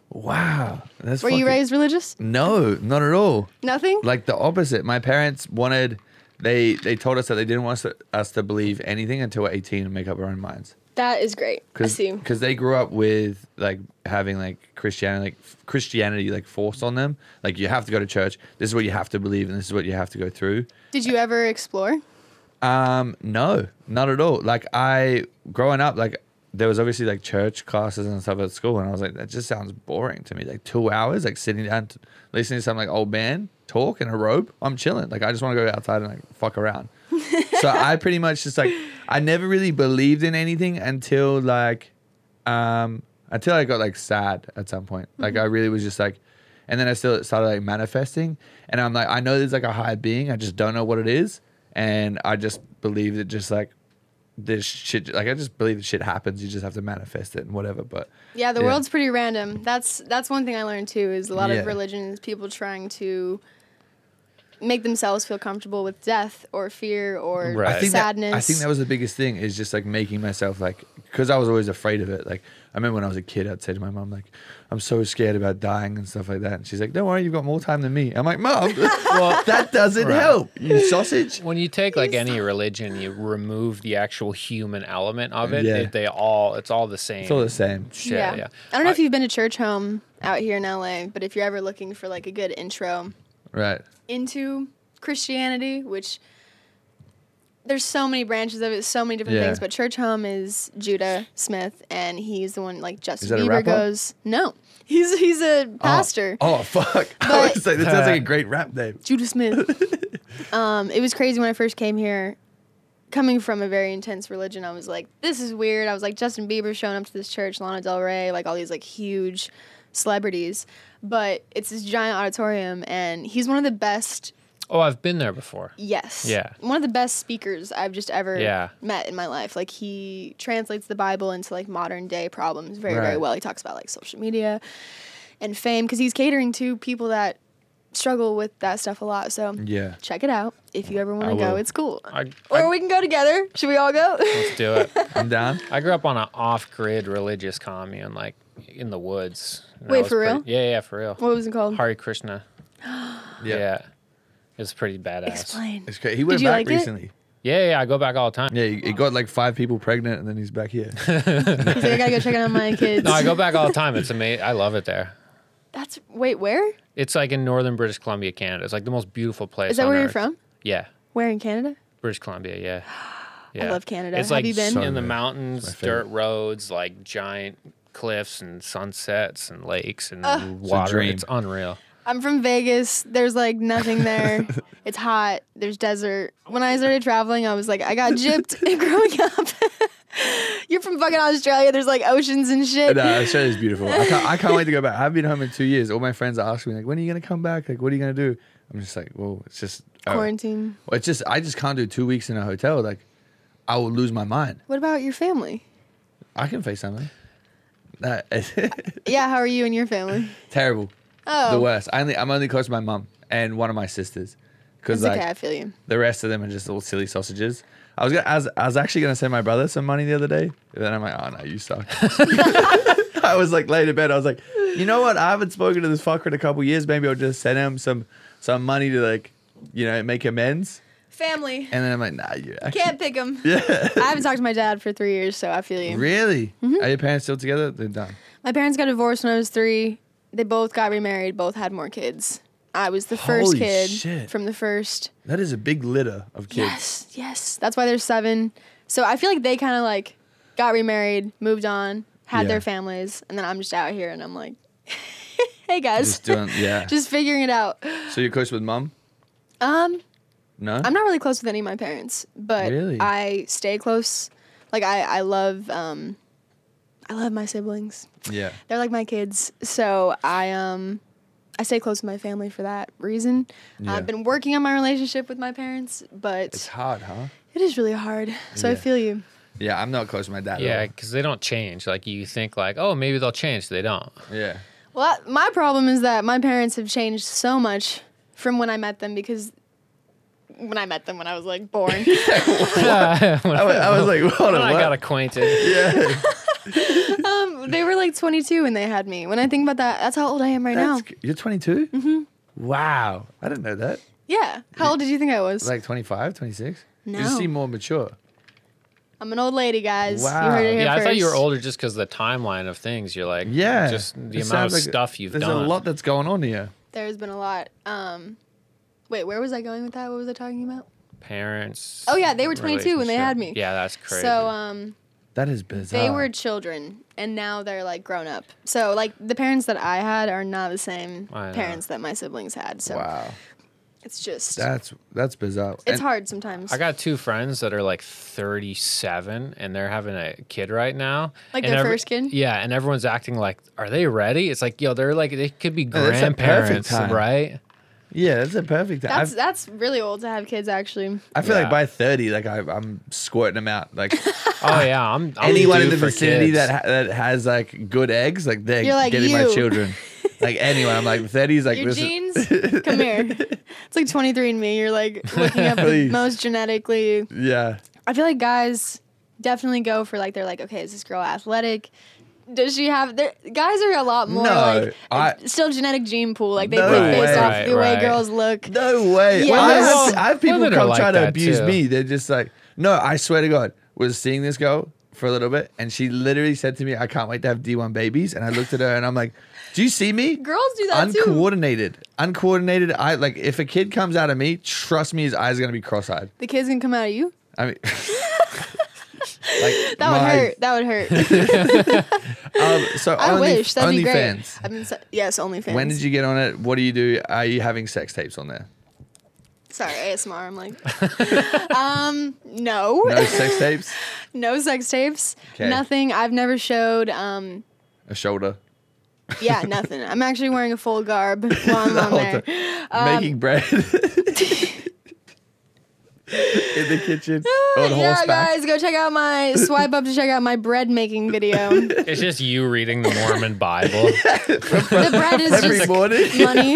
Wow. That's Were you fucking- raised religious? No, not at all. Nothing. Like the opposite. My parents wanted they they told us that they didn't want us to, us to believe anything until we're eighteen and make up our own minds. That is great. I see. Because they grew up with like having like Christianity, like f- Christianity, like forced on them. Like you have to go to church. This is what you have to believe, and this is what you have to go through. Did you ever explore? Um, no, not at all. Like I, growing up, like there was obviously like church classes and stuff at school, and I was like, that just sounds boring to me. Like two hours, like sitting down, t- listening to some like old man talk in a robe. I'm chilling. Like I just want to go outside and like fuck around. So I pretty much just like I never really believed in anything until like, um, until I got like sad at some point. Like I really was just like, and then I still started like manifesting, and I'm like, I know there's like a higher being. I just don't know what it is. And I just believe that just like this shit, like I just believe that shit happens. You just have to manifest it and whatever. But Yeah, the Yeah. world's pretty random. That's that's one thing I learned too. Is a lot Yeah. of religion is people trying to make themselves feel comfortable with death or fear or Right. I think sadness. That, I think that was the biggest thing is just like making myself like, because I was always afraid of it. Like I remember when I was a kid, I'd say to my mom like, I'm so scared about dying and stuff like that. And she's like, don't worry, you've got more time than me. I'm like, Mom, well, that doesn't Right. help. You sausage. When you take like any religion, you remove the actual human element of it. Yeah. it they all it's all the same. It's all the same. shit. yeah. Yeah. I don't know if you've been to Church Home out here in L A, but if you're ever looking for like a good intro Right. into Christianity, which there's so many branches of it, so many different Yeah. things, but Church Home is Judah Smith, and he's the one like Justin that a Bieber rapper? goes. No, he's he's a pastor. Oh, oh fuck. I But- was like, that sounds like a great rap name. Judah Smith. um, it was crazy when I first came here. Coming from a very intense religion, I was like, this is weird. I was like, Justin Bieber showing up to this church, Lana Del Rey, like all these like huge celebrities. But it's this giant auditorium, and he's one of the best, Oh, I've been there before. yes. Yeah. One of the best speakers I've just ever Yeah. met in my life. Like he translates the Bible into like modern day problems very, very Right. well. He talks about like social media and fame because he's catering to people that struggle with that stuff a lot. So Yeah. check it out if you ever want I to go. will. It's cool. I, Or I, we can go together. Should we all go? let's do it. I'm down. I grew up on an off-grid religious commune, like in the woods. And that Wait, was for real? pretty- Yeah, yeah, for real. What was it called? Hare Krishna. Yeah. Yeah. It was pretty badass. Explain. It's great. He went Did you back like it? recently. Yeah, yeah, I go back all the time. Yeah, he, he got like five people pregnant and then he's back here. He's like, I gotta go check on my kids. No, I go back all the time. It's amazing. I love it there. That's wait, where? It's like in northern British Columbia, Canada. It's like the most beautiful place. Is that on where you're earth. from? Yeah, Where in Canada? British Columbia. Yeah, yeah. love Canada. It's Have like you been? So in the good. mountains, My favorite. dirt roads, like giant cliffs and sunsets and lakes and Ugh. It's a water. dream. It's unreal. I'm from Vegas. There's like nothing there. It's hot. There's desert. When I started traveling, I was like, I got gypped growing up. You're from fucking Australia. There's like oceans and shit. No, Australia's beautiful. I can't, I can't wait to go back. I've been home in two years. All my friends are asking me like, when are you gonna come back? Like, what are you gonna do? I'm just like, well, it's just uh, Quarantine. well, it's just I just can't do two weeks in a hotel. Like, I will lose my mind. What about your family? I can face something. That Yeah, how are you and your family? terrible. Oh. The worst. I only, I'm only close to my mum and one of my sisters, because It's like okay, I feel you. the rest of them are just little silly sausages. I was gonna, I was, I was actually gonna send my brother some money the other day, but then I'm like, oh no, you suck. I was like laid in bed. I was like, you know what? I haven't spoken to this fucker in a couple years. Maybe I'll just send him some some money to like, you know, make amends. Family. And then I'm like, nah, you actually Can't pick them. Yeah. I haven't talked to my dad for three years, so I feel you. Really? Mm-hmm. Are your parents still together? They're done. My parents got divorced when I was three. They both got remarried, both had more kids. I was the first Holy kid shit. from the first. That is a big litter of kids. Yes, yes. That's why there's seven. So I feel like they kind of like got remarried, moved on, had Yeah. their families, and then I'm just out here and I'm like, hey guys, Just doing, yeah. just figuring it out. So you're close with mum? Um, No? I'm not really close with any of my parents, but Really? I stay close. Like I, I love, um, I love my siblings. Yeah. They're like my kids, so I um, I stay close with my family for that reason. Yeah. I've been working on my relationship with my parents, but It's hard, huh? it is really hard. So I Yeah. feel you. Yeah, I'm not close with my dad Yeah, at all. because they don't change. Like you think, like, oh, maybe they'll change. They don't. Yeah. Well, that- my problem is that my parents have changed so much from when I met them because when I met them when I was like born. when I was, I was like, what? I what? got acquainted. Yeah. um, they were like twenty-two when they had me. When I think about that, that's how old I am right now. That's, you're twenty-two? Mm-hmm. Wow. I didn't know that. Yeah. How old did you think I was? Like twenty-five, twenty-six? You No. just seem more mature. I'm an old lady, guys. Wow. You heard it here Yeah, I thought you were first. older just because the timeline of things. You're like, Yeah. just the It amount of sounds like stuff you've There's done. a lot that's going on here. There's been a lot. Um, wait, where was I going with that? What was I talking about? Parents. Oh, yeah, they were twenty-two when they had relationship. me. Yeah, that's crazy. So um, That is bizarre. they were children, and now they're like grown up. So like the parents that I had are not the same I know. parents that my siblings had. So Wow. it's just That's that's bizarre. it's And- hard sometimes. I got two friends that are like thirty-seven and they're having a kid right now. Like And their first kid? Yeah, and everyone's acting like, are they ready? It's like, yo, they're like, they could be No, that's a perfect grandparents, time. right? Yeah, that's a perfect time. that's I've- that's really old to have kids. Actually, I feel Yeah. like by thirty, like I, I'm squirting them out. Like Oh yeah, I'm, I'm anyone due in the for vicinity kids. that ha- that has like good eggs, like they're You're like, getting my you. children. Like anyone, I'm like thirties, like your this is- genes. Come here. It's like twenty-three and me. You're like looking up the Please. most genetically. Yeah, I feel like guys definitely go for like they're like, okay, is this girl athletic? Does she have? their- Guys are a lot more No, like I- still genetic gene pool. Like they No pick way. based off Right, the way right. girls look. no way. Yeah. I, Well, have, I have people women are come like try to that, abuse too. me. They're just like, no, I swear to God, was seeing this girl for a little bit, and she literally said to me, "I can't wait to have D one babies." And I looked at her, and I'm like, "Do you see me?" Girls do that too. Uncoordinated, uncoordinated. I like if a kid comes out of me, trust me, his eyes are gonna be cross-eyed. The kids can come out of you. I mean, like That would my- hurt. That would hurt. Um, so I only, wish that'd be great. OnlyFans. I've been se- yes, OnlyFans. When did you get on it? What do you do? Are you having sex tapes on there? Sorry, A S M R. I'm like, um, no, No sex tapes. no sex tapes, 'Kay. nothing. I've never showed. Um, A shoulder. yeah, nothing. I'm actually wearing a full garb while I'm The on whole there. time. Making bread. In the kitchen. On yeah, horseback. guys, go check out my swipe up to check out my bread making video. It's just you reading the Mormon Bible. The bread is Every just morning. money.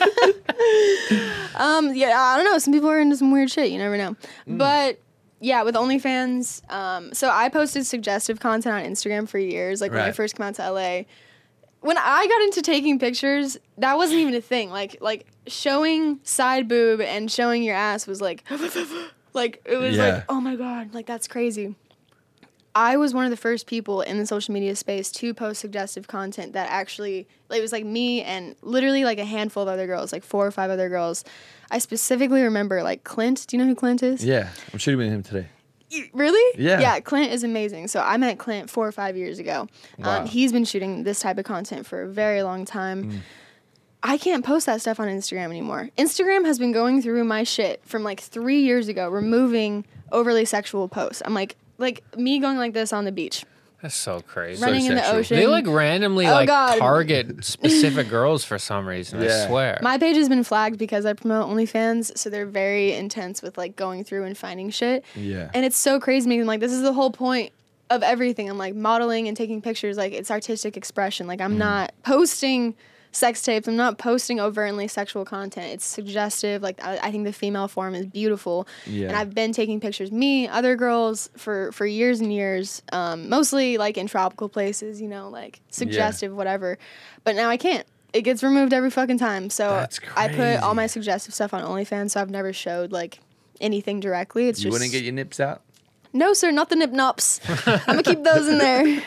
um, yeah, I don't know. Some people are into some weird shit. You never know. Mm. But yeah, with OnlyFans, um, so I posted suggestive content on Instagram for years. Like when I Right. first came out to L A. When I got into taking pictures, that wasn't even a thing. Like like showing side boob and showing your ass was like, like it was Yeah. like, oh my god, like that's crazy. I was one of the first people in the social media space to post suggestive content that actually, it was like me and literally like a handful of other girls, like four or five other girls. I specifically remember like Clint. Do you know who Clint is? Yeah, I'm shooting with him today. You- Really? Yeah. Yeah, Clint is amazing. So I met Clint four or five years ago. Wow. Um, he's been shooting this type of content for a very long time. Mm. I can't post that stuff on Instagram anymore. Instagram has been going through my shit from like three years ago, removing overly sexual posts. I'm like, like me going like this on the beach, That's so crazy. running in the sexual. ocean. They like randomly Oh, like God. target specific girls for some reason. Yeah. I swear. My page has been flagged because I promote OnlyFans, so they're very intense with like going through and finding shit. Yeah. And it's so crazy to me. I'm like, this is the whole point of everything. I'm like modeling and taking pictures. Like it's artistic expression. Like I'm Mm. not posting sex tapes. I'm not posting overtly sexual content. It's suggestive. Like I, I think the female form is beautiful. Yeah. And I've been taking pictures, me, other girls, for for years and years. Um, mostly like in tropical places, you know, like suggestive, whatever. But now I can't. It gets removed every fucking time. So That's I put all crazy. my suggestive stuff on OnlyFans. So I've never showed like anything directly. It's You just wouldn't get your nips out? no, sir, not the nip nops. I'm gonna keep those in there.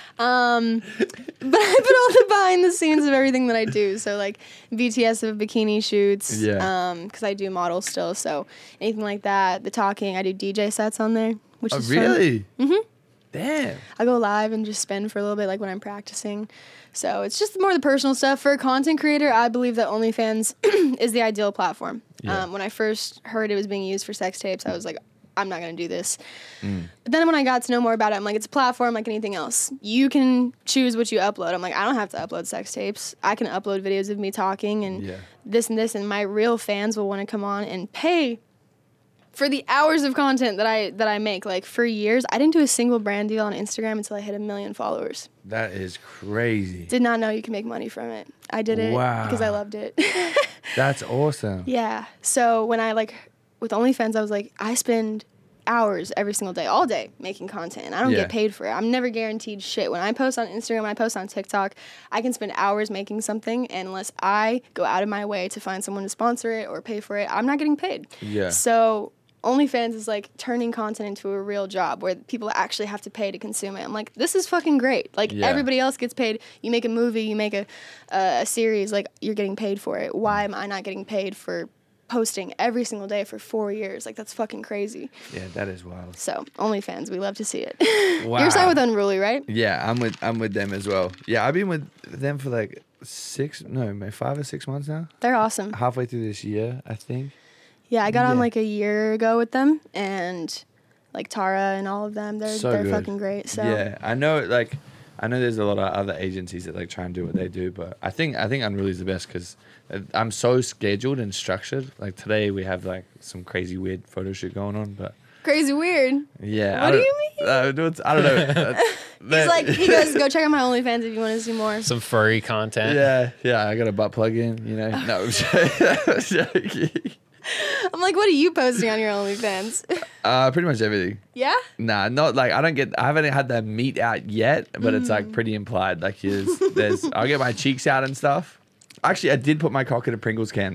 Um, but I put all the behind the scenes of everything that I do. So like B T S of bikini shoots. Yeah. Um, because I do model still. So anything like that. The talking. I do D J sets on there, which Oh, is fun. really? Mm-hmm. Damn. I go live and just spin for a little bit, like when I'm practicing. So it's just more the personal stuff. For a content creator, I believe that OnlyFans is the ideal platform. Yeah. Um, when I first heard it was being used for sex tapes, I was like, I'm not going to do this. Mm. But then when I got to know more about it, I'm like, it's a platform like anything else. You can choose what you upload. I'm like, I don't have to upload sex tapes. I can upload videos of me talking and Yeah. this and this, and my real fans will want to come on and pay for the hours of content that I that I make. Like for years, I didn't do a single brand deal on Instagram until I hit a million followers. That is crazy. Did not know you can make money from it. I did it Wow. because I loved it. That's awesome. Yeah. So when I like with OnlyFans, I was like, I spend hours every single day, all day, making content. And I don't Yeah. get paid for it. I'm never guaranteed shit. When I post on Instagram, when I post on TikTok, I can spend hours making something, and unless I go out of my way to find someone to sponsor it or pay for it, I'm not getting paid. Yeah. So OnlyFans is like turning content into a real job where people actually have to pay to consume it. I'm like, this is fucking great. Like Yeah. everybody else gets paid. You make a movie, you make a uh, a series, like you're getting paid for it. Why am I not getting paid for posting every single day for four years? Like that's fucking crazy. Yeah, that is wild. So OnlyFans, we love to see it. Wow. You're signed with Unruly, right? Yeah, I'm with I'm with them as well. Yeah, I've been with them for like six, no, maybe five or six months now. They're awesome. Halfway through this year, I think. Yeah, I got on Yeah. like a year ago with them, and like Tara and all of them, they're So they're good. fucking great. So Yeah, I know. Like, I know there's a lot of other agencies that like try and do what they do, but I think I think Unruly's the best because I'm so scheduled and structured. Like today we have like some crazy weird photo shoot going on, but crazy weird. yeah. What I do don't- you mean? Uh, it's- I don't know. He's like, he goes, go check out my OnlyFans if you want to see more. Some furry content. yeah, yeah. I got a butt plug in. You know, no, I'm joking. I'm joking. I'm like, what are you posting on your OnlyFans? Uh, pretty much everything. Yeah? Nah, not like I don't get. I haven't had the meat out yet, but it's Mm. like pretty implied. Like there's, there's. I'll get my cheeks out and stuff. Actually, I did put my cock in a Pringles can.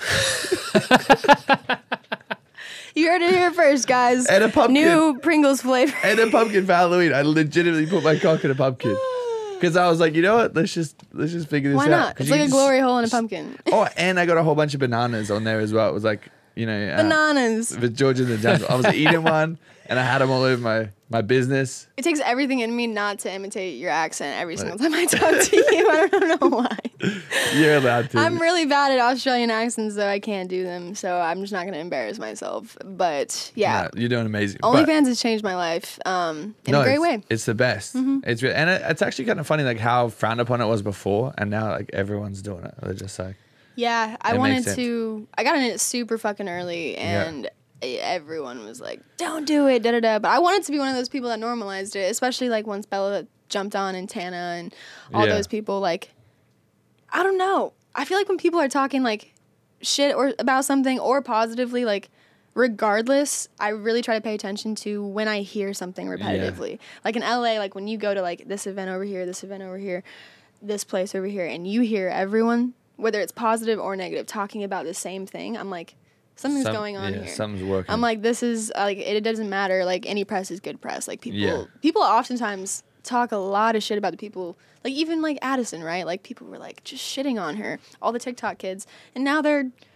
You heard it here first, guys. And a pumpkin. New Pringles flavor. And a pumpkin for Halloween. I legitimately put my cock in a pumpkin because I was like, you know what? Let's just let's just figure this Why out. not? 'Cause It's you like a just- glory hole in a pumpkin. Oh, and I got a whole bunch of bananas on there as well. It was like, you know, uh, Bananas. with George in the Jungle. I was eating one, and I had them all over my my business. It takes everything in me not to imitate your accent every single time I talk to you. I don't know why. You're allowed to. I'm really bad at Australian accents, though. I can't do them, so I'm just not going to embarrass myself. But yeah, Nah, you're doing amazing. But- OnlyFans has changed my life um, in No, a great it's, way. Mm-hmm. It's the best. It's re- and it, it's actually kind of funny, like how frowned upon it was before, and now like everyone's doing it. They're just like, Yeah, I It makes wanted sense. to. I got in it super fucking early, Yeah. and everyone was like, "Don't do it," da da da. But I wanted to be one of those people that normalized it, especially like once Bella jumped on and Tana and all Yeah. those people. Like, I don't know. I feel like when people are talking like shit or about something or positively, like regardless, I really try to pay attention to when I hear something repetitively. Like in L A, like when you go to like this event over here, this event over here, this place over here, and you hear everyone, whether it's positive or negative, talking about the same thing, I'm like, something's some- going on yeah, here. something's working. I'm like, this is uh, like it, it doesn't matter. Like any press is good press. Like people, Yeah. people oftentimes talk a lot of shit about the people. Like even like Addison, right? Like people were like just shitting on her, all the TikTok kids, and now they're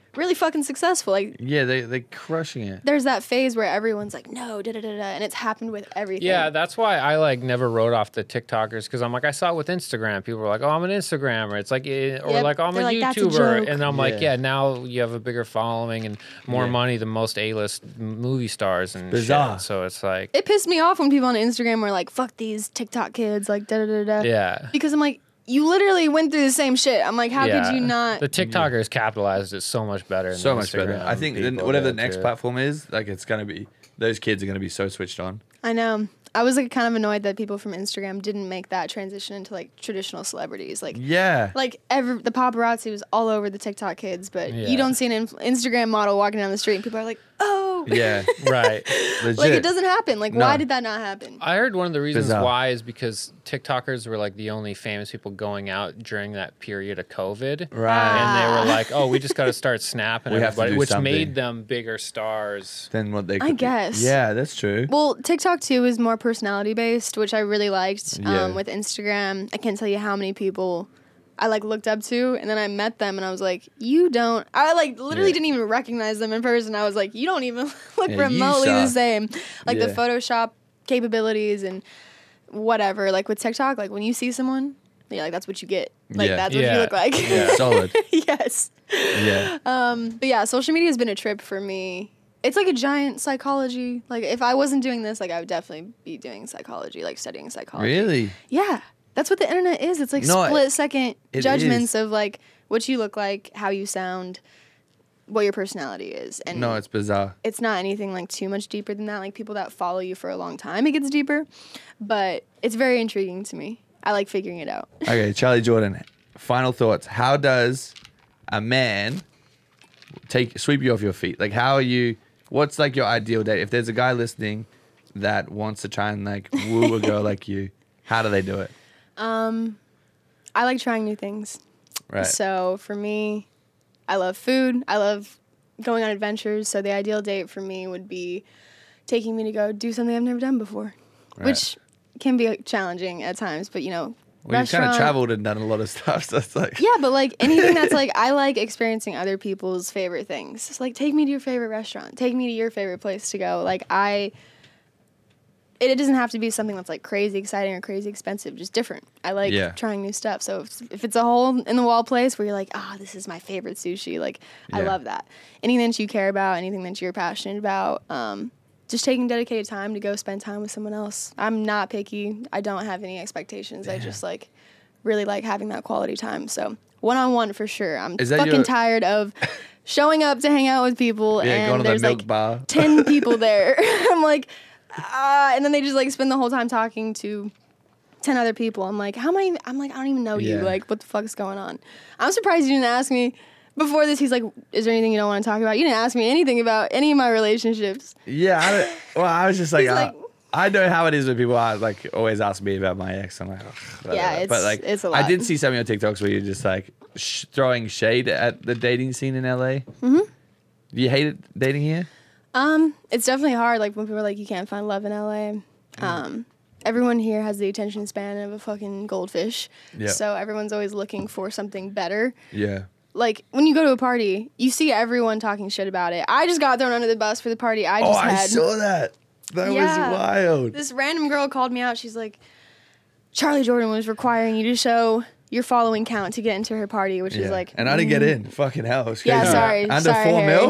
really fucking successful. Like, Yeah, they they're crushing it. there's that phase where everyone's like, no, da da da da, and it's happened with everything. Yeah, that's why I like never wrote off the TikTokers because I'm like I saw it with Instagram. People were like, "Oh, I'm an Instagrammer." It's like, eh, or Yep, like, "Oh, I'm a they're like, "That's a YouTuber," joke. and I'm Yeah. like, "Yeah, now you have a bigger following and more Yeah. money than most A-list m- movie stars and Bizarre. shit." So it's like, It pissed me off when people on Instagram were like, fuck these TikTok kids, like da da da da. yeah. Because I'm like, you literally went through the same shit. I'm like, how yeah. could you not? The TikTokers capitalized it so much better. Than So the much better. Instagram I think then people whatever the did, next too. platform is, like it's gonna be those kids are gonna be so switched on. I know. I was like kind of annoyed that people from Instagram didn't make that transition into like traditional celebrities. Like, Yeah. like every the paparazzi was all over the TikTok kids, but Yeah. you don't see an inf- Instagram model walking down the street and people are like, oh, Yeah. Right. Legit. like it doesn't happen. Like, No. why did that not happen? I heard one of the reasons Bizarre. why is because TikTokers were like the only famous people going out during that period of COVID. Right. And they Ah. were like, "Oh, we just got to start snapping We have to everybody," do which something. made them bigger stars. Then what they I could be. guess. Yeah, that's true. Well, TikTok too is more personality based, which I really liked. Yeah. Um, with Instagram, I can't tell you how many people I like looked up to, and then I met them, and I was like, "You don't." I like literally Yeah. didn't even recognize them in person. I was like, "You don't even look Yeah, you remotely the suck." same." Like the Yeah. Photoshop capabilities and whatever. Like with TikTok, like when you see someone, you're like, "That's what you get." Like Yeah. that's what Yeah. you look like. Yeah, solid. Yes. Yeah. Um, but yeah, social media has been a trip for me. It's like a giant psychology. Like if I wasn't doing this, like I would definitely be doing psychology, like studying psychology. Really? Yeah. That's what the internet is. It's like No, it- split second it judgments is. of like what you look like, how you sound, what your personality is. And No, it's bizarre. it's not anything like too much deeper than that. Like people that follow you for a long time, it gets deeper. But it's very intriguing to me. I like figuring it out. Okay, Charlie Jordan. Final thoughts. How does a man take sweep you off your feet? Like, how are you? What's like your ideal date? If there's a guy listening that wants to try and like woo a girl like you, how do they do it? Um, I like trying new things. Right. So for me, I love food. I love going on adventures. So the ideal date for me would be taking me to go do something I've never done before, Right. which can be challenging at times. But you know, Well, you've kind of restaurant- traveled and done a lot of stuff, so it's like Yeah, but like anything that's like I like experiencing other people's favorite things. It's like take me to your favorite restaurant. Take me to your favorite place to go. Like I. It, it doesn't have to be something that's like crazy exciting or crazy expensive, just different. I like Yeah. trying new stuff. So if, if it's a hole in the wall place where you're like, ah, this is my favorite sushi, like I Yeah. love that. Anything that you care about, anything that you're passionate about, um, just taking dedicated time to go spend time with someone else. I'm not picky. I don't have any expectations. I just like really like having that quality time. So one on one for sure. I'm Is that fucking your- tired of showing up to hang out with people yeah, going and to the there's milk like bar. ten people there. I'm like, ah, and then they just like spend the whole time talking to ten other people. I'm like, how am I? Even, I'm like, I don't even know you. Yeah. Like, what the fuck is going on? I'm surprised you didn't ask me before this. He's like, is there anything you don't want to talk about? You didn't ask me anything about any of my relationships. Yeah, I don't, well, I was just like, He's uh, like- I know how it is when people are like always ask me about my ex. I'm like, ugh, whatever. Yeah, it's- but like, it's a I lot. did see some of your TikToks where you're just like sh- throwing shade at the dating scene in L A. Mm-hmm. Do you hate it dating here? Um, it's definitely hard. Like when people are like, you can't find love in L A. Um, everyone here has the attention span of a fucking goldfish. Yeah. So everyone's always looking for something better. Yeah. Like when you go to a party, you see everyone talking shit about it. I just got thrown under the bus for the party I Oh, just I had. saw that. That Yeah. was wild. This random girl called me out. She's like, Charlie Jordan was requiring you to show your following count to get into her party, which Yeah. is like, and I didn't get in. Fucking hell. It's Yeah, crazy. sorry. Under Sorry, four Harry. mil?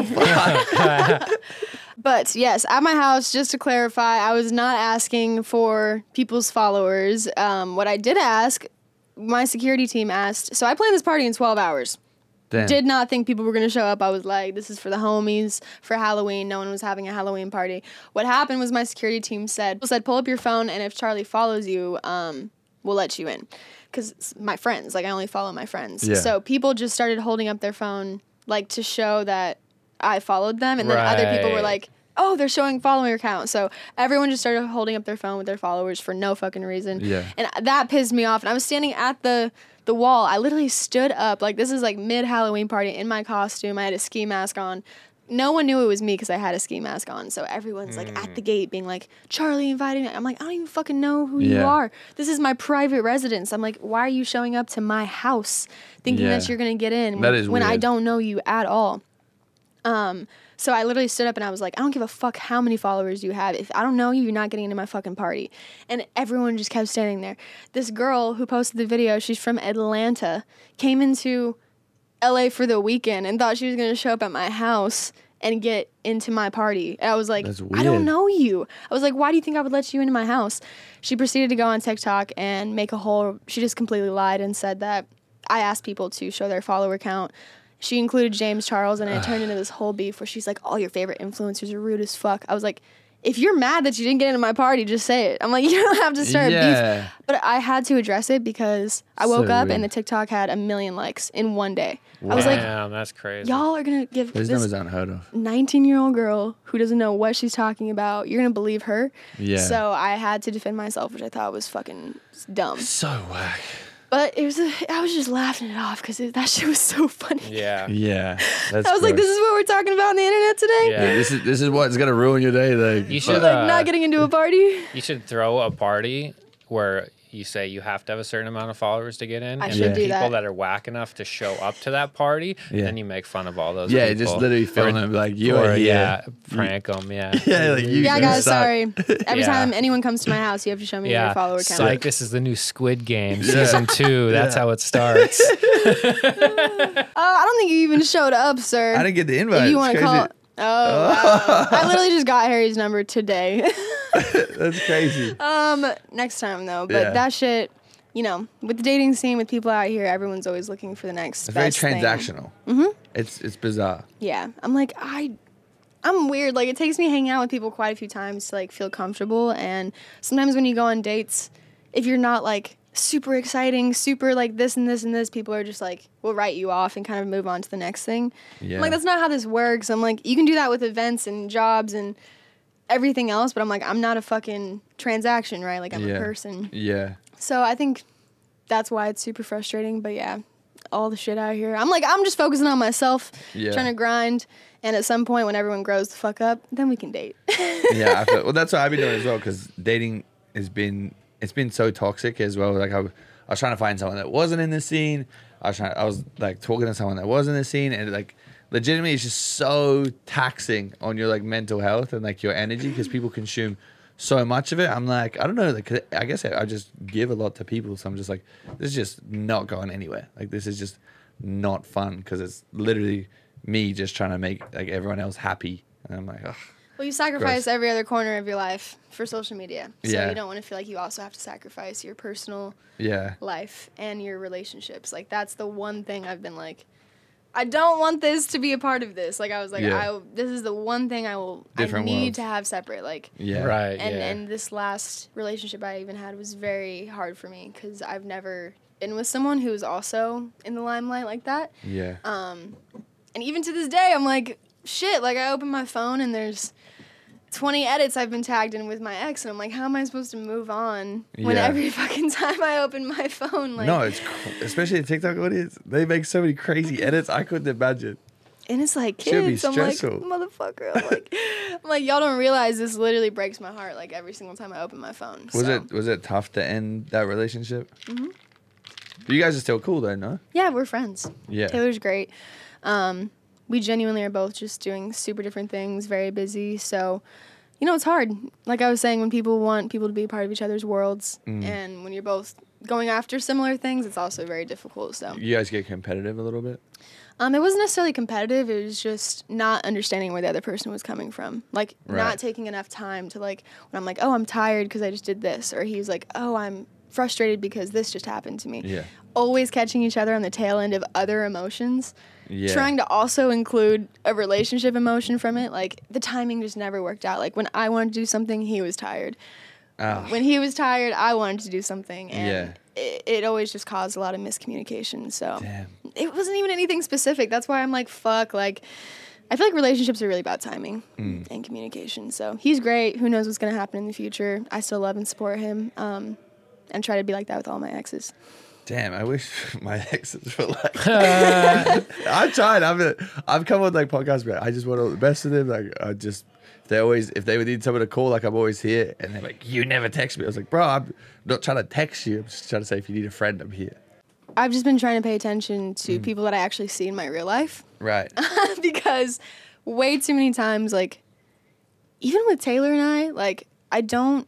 Fuck. But yes, at my house, just to clarify, I was not asking for people's followers. Um, what I did ask, my security team asked. So I planned this party in twelve hours. Damn. Did not think people were going to show up. I was like, this is for the homies for Halloween. No one was having a Halloween party. What happened was my security team said, said pull up your phone, and if Charlie follows you, um, we'll let you in. Because my friends, like I only follow my friends. Yeah. So people just started holding up their phone like to show that I followed them. And then other people were Right. like, oh, they're showing follower count. So everyone just started holding up their phone with their followers for no fucking reason. Yeah. And that pissed me off. And I was standing at the the wall. I literally stood up. Like, this is like mid Halloween party in my costume. I had a ski mask on. No one knew it was me because I had a ski mask on. So everyone's like at the gate being like, Charlie invited me. I'm like, I don't even fucking know who you Yeah. are. This is my private residence. I'm like, why are you showing up to my house thinking Yeah. that you're going to get in That is when I weird. don't know you at all? Um, so I literally stood up and I was like, I don't give a fuck how many followers you have. If I don't know you, you're not getting into my fucking party. And everyone just kept standing there. This girl who posted the video, she's from Atlanta, came into L A for the weekend and thought she was going to show up at my house and get into my party. And I was like, That's I don't weird. know you. I was like, why do you think I would let you into my house? She proceeded to go on TikTok and make a whole, she just completely lied and said that I asked people to show their follower count. She included James Charles, and it turned into this whole beef where she's like, all your favorite influencers are rude as fuck. I was like, if you're mad that you didn't get into my party, just say it. I'm like, you don't have to start a Yeah. beef. But I had to address it because I woke So up weird. and the TikTok had a million likes in one day. I was like, Damn, that's crazy. y'all are going to give Those this numbers unheard of. nineteen-year-old girl who doesn't know what she's talking about, you're going to believe her. Yeah. So I had to defend myself, which I thought was fucking dumb. So whack. But it was, a, I was just laughing it off because that shit was so funny. Yeah. Yeah. That's I was like, gross. this is what we're talking about on the internet today? Yeah. Yeah, this is this is what's gonna ruin your day. Like, You should Like, uh, not getting into a party? you should throw a party where you say you have to have a certain amount of followers to get in, I and should then do people that. that are whack enough to show up to that party, Yeah. then you make fun of all those. yeah, people. just literally film Or- them like you or, are here. yeah, prank them. Yeah, Yeah, like you. Yeah, you guys, suck. sorry. Every Yeah. time anyone comes to my house, you have to show me yeah. your follower count. Psych, this is the new Squid Game Yeah. season two. That's Yeah. how it starts. Uh, I don't think you even showed up, sir. I didn't get the invite. if you It's want to crazy. call. Oh, wow. I literally just got Harry's number today. That's crazy. um, next time though, but Yeah. that shit, you know, with the dating scene, with people out here, everyone's always looking for the next. It's very best thing. transactional. Mm-hmm. It's it's bizarre. Yeah, I'm like I, I'm weird. Like it takes me hanging out with people quite a few times to like feel comfortable, and sometimes when you go on dates, if you're not like super exciting, super like this and this and this, people are just like will write you off and kind of move on to the next thing. Yeah. I'm like that's not how this works. I'm like you can do that with events and jobs and everything else, but I'm like I'm not a fucking transaction, right? Like I'm Yeah. a person. Yeah. So I think that's why it's super frustrating. But yeah, all the shit out here. I'm like, I'm just focusing on myself, Yeah. trying to grind. And at some point, when everyone grows the fuck up, then we can date. Yeah. I feel, well, that's what I've been doing as well because dating has been it's been so toxic as well. Like I, w- I was trying to find someone that wasn't in the scene. I was trying. I was like talking to someone that was in the scene, and like legitimately, it's just so taxing on your like mental health and like your energy because people consume so much of it. I'm like, I don't know. Like, I guess I, I just give a lot to people, so I'm just like, this is just not going anywhere. Like, this is just not fun because it's literally me just trying to make like everyone else happy, and I'm like, ugh. Well, you sacrifice Gross. every other corner of your life for social media. So Yeah. you don't want to feel like you also have to sacrifice your personal Yeah. life and your relationships. Like, that's the one thing I've been like, I don't want this to be a part of this. Like, I was like, Yeah. I, this is the one thing I will, Different I need worlds. to have separate. Like, Yeah. Right. and yeah. and this last relationship I even had was very hard for me because I've never been with someone who was also in the limelight like that. Yeah. Um, and even to this day, I'm like, shit. Like I open my phone and there's twenty edits I've been tagged in with my ex, and I'm like, how am I supposed to move on when Yeah. every fucking time I open my phone, like, no, it's cr- especially the TikTok audience. They make so many crazy edits. I couldn't imagine. and it's like Should be kids. I'm like, stressful. motherfucker. I'm like, I'm like, y'all don't realize this literally breaks my heart. Like every single time I open my phone. Was so. it was it tough to end that relationship? Mm-hmm. But you guys are still cool though, no? Yeah, we're friends. Yeah. Taylor's great. Um, we genuinely are both just doing super different things, very busy. So, you know, it's hard. Like I was saying, when people want people to be a part of each other's worlds, Mm. and when you're both going after similar things, it's also very difficult. So, You guys get competitive a little bit. um, it wasn't necessarily competitive. It was just not understanding where the other person was coming from. Like Right. not taking enough time to like when I'm like, oh, I'm tired because I just did this, or he's like, oh, I'm frustrated because this just happened to me. Yeah. Always catching each other on the tail end of other emotions. Yeah. Trying to also include a relationship emotion from it. Like the timing just never worked out. Like when I wanted to do something, he was tired. Oh, When he was tired, I wanted to do something, and Yeah. it, it always just caused a lot of miscommunication. So damn. it wasn't even anything specific. That's why I'm like, fuck. Like I feel like relationships are really about timing Mm. and communication. So he's great. Who knows what's gonna happen in the future? I still love and support him, um, and try to be like that with all my exes. Damn, I wish my exes were like. I tried. I've I've come on like podcasts, but I just want all the best of them. Like I just they always if they would need someone to call, like I'm always here, and they're like, you never text me. I was like, bro, I'm not trying to text you. I'm just trying to say if you need a friend, I'm here. I've just been trying to pay attention Mm. to people that I actually see in my real life. Right. Because way too many times, like, even with Taylor and I, like, I don't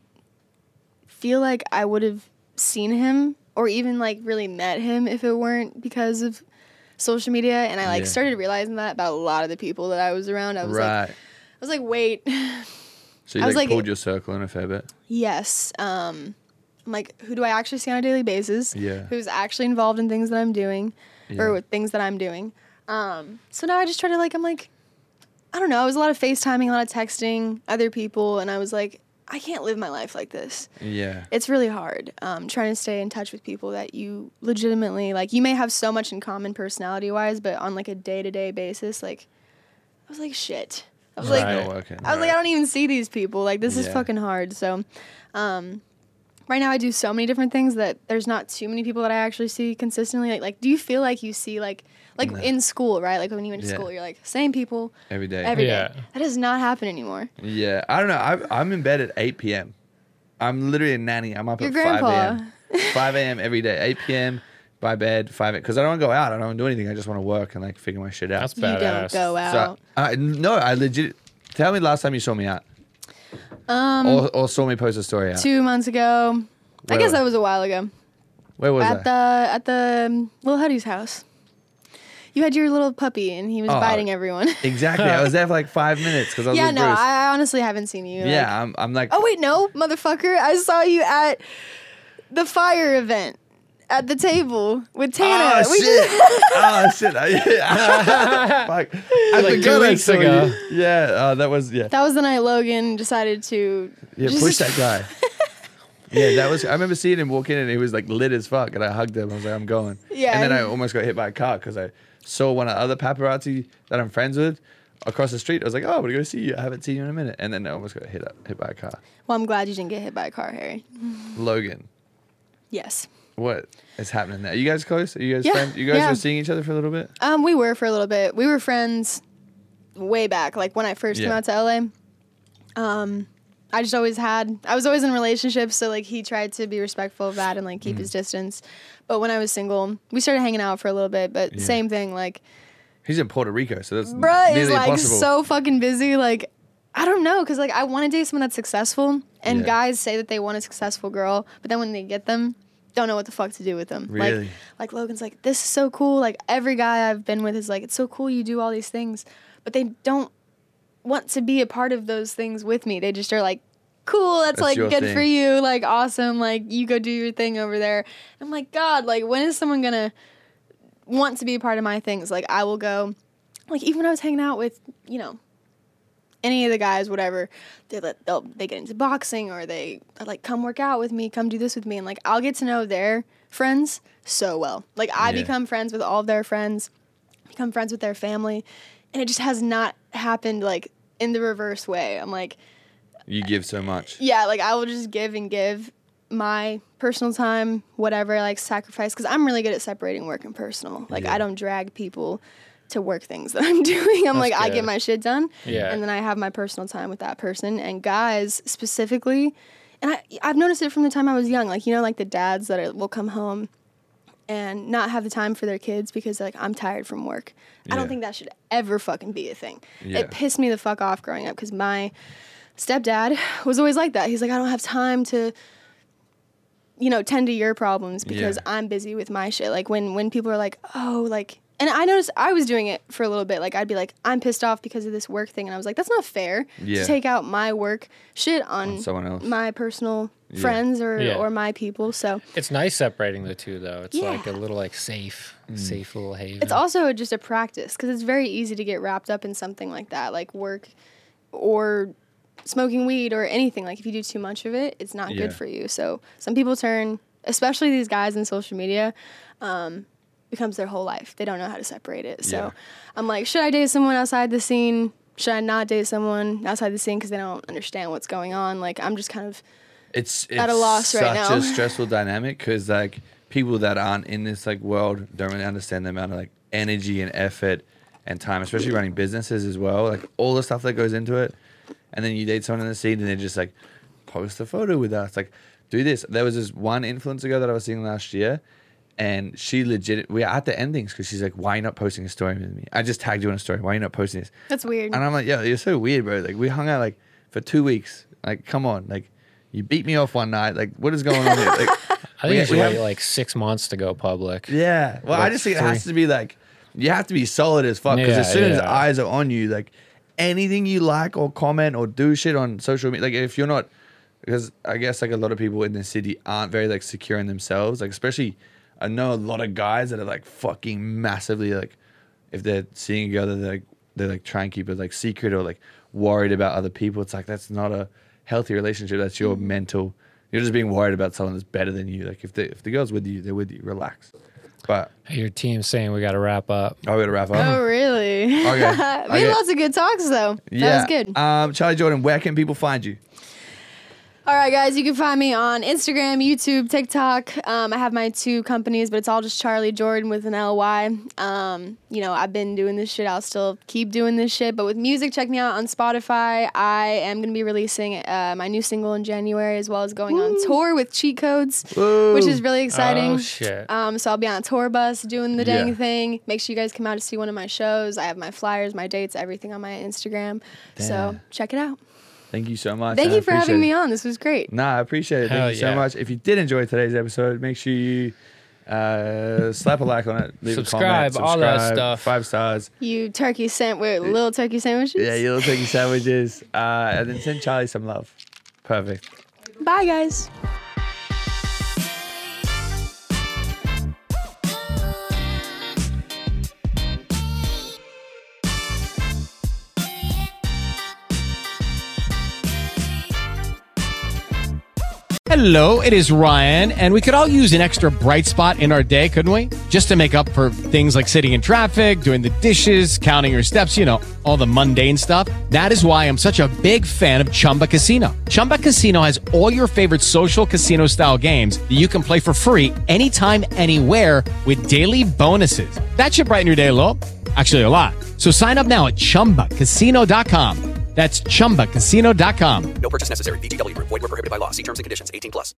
feel like I would have seen him or even, like, really met him if it weren't because of social media. And I, like, Yeah. started realizing that about a lot of the people that I was around. I was right. like, I was like, wait. So you I like, was like- pulled your circle in a fair bit. Yes. Um, I'm like, who do I actually see on a daily basis? Yeah. Who's actually involved in things that I'm doing Yeah. or with things that I'm doing? Um, so now I just try to, like, I'm like, I don't know. It was a lot of FaceTiming, a lot of texting other people. And I was like, I can't live my life like this. Yeah. It's really hard um, trying to stay in touch with people that you legitimately, like, you may have so much in common personality-wise, but on, like, a day-to-day basis, like, I was like, shit. I was Right. like, Not working. I was like, I don't even see these people. Like, this is Yeah. fucking hard. So, um, right now I do so many different things that there's not too many people that I actually see consistently. Like, like do you feel like you see, like, like No. in school, right? Like, when you went to Yeah. school, you're like, same people Every day. every day. Yeah. That does not happen anymore. Yeah, I don't know. I, I'm in bed at eight p.m. I'm literally a nanny. I'm up Your at grandpa. five a.m. five a.m. every day. eight p.m. by bed, five because I don't want to go out. I don't want to do anything. I just want to work and like figure my shit out. That's You don't badass. go So, out. I, no, I legit. Tell me the last time you saw me out, um, or, or saw me post a story out. two months ago. Where I guess was- that was a while ago. Where was at I? the at the um, little Huddy's house. You had your little puppy, and he was Oh, biting everyone. Exactly. I was there for like five minutes because I was yeah, with no, Bruce. I, I honestly haven't seen you. like- yeah, I'm. I'm like. Oh wait, no, motherfucker! I saw you at the fire event at the table with Tana. Oh We shit! just- oh shit! I, yeah. Fuck. I Like two forgot I weeks saw ago. you. Yeah, uh, that was yeah. that was the night Logan decided to. Yeah, just- push that guy. Yeah, that was. I remember seeing him walk in and he was like lit as fuck, and I hugged him. I was like, I'm going. Yeah. And then I almost got hit by a car because I saw one of the other paparazzi that I'm friends with across the street. I was like, oh, I'm gonna go see you. I haven't seen you in a minute. And then I almost got hit up, hit by a car. Well, I'm glad you didn't get hit by a car, Harry. Logan, Yes. what is happening there? Are you guys close? Are you guys Yeah, friends? You guys yeah. were seeing each other for a little bit? Um, we were for a little bit. We were friends way back, like when I first came Yeah. out to L A. Um, I just always had, I was always in relationships, so like he tried to be respectful of that and like keep Mm. his distance. But when I was single, we started hanging out for a little bit, but Yeah. same thing, like, He's in Puerto Rico, so that's bruh is nearly like impossible. so fucking busy. Like, I don't know, because like I want to date someone that's successful, and Yeah. guys say that they want a successful girl, but then when they get them, don't know what the fuck to do with them. Really? Like, like Logan's like, this is so cool. Like every guy I've been with is like, it's so cool you do all these things, but they don't want to be a part of those things with me. They just are like, cool, that's, That's like your good thing. for you, like awesome, like you go do your thing over there. I'm like, God, like when is someone gonna want to be a part of my things? Like I will go, like even when I was hanging out with, you know, any of the guys, whatever, they let they'll they get into boxing or they are like, come work out with me, come do this with me, and like I'll get to know their friends so well. Like I Yeah. become friends with all of their friends, become friends with their family, and it just has not happened like in the reverse way. I'm like, You give so much. yeah, like I will just give and give my personal time, whatever, like sacrifice, because I'm really good at separating work and personal. Like Yeah. I don't drag people to work things that I'm doing. I'm That's like, I good. get my shit done, Yeah. and then I have my personal time with that person. And guys specifically, and I, I've noticed it from the time I was young. Like, you know, like the dads that are, will come home and not have the time for their kids because like I'm tired from work. I Yeah. don't think that should ever fucking be a thing. Yeah. It pissed me the fuck off growing up because my stepdad was always like that. He's like, I don't have time to, you know, tend to your problems because Yeah. I'm busy with my shit. Like when when people are like, oh, like, and I noticed I was doing it for a little bit. Like I'd be like, I'm pissed off because of this work thing, and I was like, that's not fair Yeah. to take out my work shit on, On someone else. my personal Yeah. friends or Yeah. or my people. So It's nice separating the two, though. It's Yeah. like a little like safe, Mm. safe little haven. it's also just a practice because it's very easy to get wrapped up in something like that, like work or smoking weed or anything. Like if you do too much of it, it's not Yeah. good for you. So some people turn, especially these guys in social media, um, becomes their whole life. They don't know how to separate it. So Yeah. I'm like, should I date someone outside the scene? Should I not date someone outside the scene because they don't understand what's going on? Like I'm just kind of It's, it's At a loss right such now. a stressful dynamic because like people that aren't in this like world don't really understand the amount of like energy and effort and time, especially running businesses as well. Like all the stuff that goes into it, and then you date someone in the scene and they just like post a photo with us, like do this. There was this one influencer girl that I was seeing last year, And she legit, we had to end things because she's like, why are you not posting a story with me? I just tagged you on a story. Why are you not posting this? That's weird. And I'm like, yo, you're so weird, bro. Like, we hung out like for two weeks. Like, come on. Like, you beat me off one night. Like, what is going on here? Like, I think we- it's we wait have- like six months to go public. yeah. Well, I Like just think it three. has to be like, you have to be solid as fuck. Because Yeah, as soon as yeah. eyes are on you, like, anything you like or comment or do shit on social media, like, if you're not, because I guess like a lot of people in the city aren't very like secure in themselves. Like, especially, I know a lot of guys that are like fucking massively like, if they're seeing a girl, they're like, they like try and keep it like secret or like worried about other people. It's like, that's not a healthy relationship. That's your mental. You're just being worried about someone that's better than you. Like if the if the girl's with you, they're with you. Relax. But Hey, your team's saying we got to wrap up. oh, we gotta wrap up. Oh, really? Okay. we Okay. had lots of good talks, though. That yeah. was good. Um, Charlie Jordan, where can people find you? All right, guys, you can find me on Instagram, YouTube, TikTok. Um, I have my two companies, but it's all just Charlie Jordan with an L Y. Um, you know, I've been doing this shit. I'll still keep doing this shit. But with music, check me out on Spotify. I am going to be releasing uh, my new single in January, as well as going on tour with Cheat Codes, Woo. which is really exciting. Oh, shit. Um, so I'll be on a tour bus doing the dang Yeah. thing. Make sure you guys come out to see one of my shows. I have my flyers, my dates, everything on my Instagram. So Damn. check it out. Thank you so much. Thank I you for having appreciate me it. on. This was great. Nah, I appreciate it. Thank Hell you so yeah. much. If you did enjoy today's episode, make sure you uh, slap a like on it, leave Subscribe, a comment, all that subscribe, stuff. five stars. You turkey sent with little turkey sandwiches. Yeah, you little turkey sandwiches, uh, and then send Charlie some love. Perfect. Bye, guys. Hello, it is Ryan, and we could all use an extra bright spot in our day, couldn't we? Just to make up for things like sitting in traffic, doing the dishes, counting your steps, you know, all the mundane stuff. That is why I'm such a big fan of Chumba Casino. Chumba Casino has all your favorite social casino style games that you can play for free anytime, anywhere with daily bonuses. That should brighten your day a little. Actually, a lot. So sign up now at chumba casino dot com. That's chumba casino dot com. No purchase necessary. V G W Group. Void where prohibited by law. See terms and conditions. eighteen plus.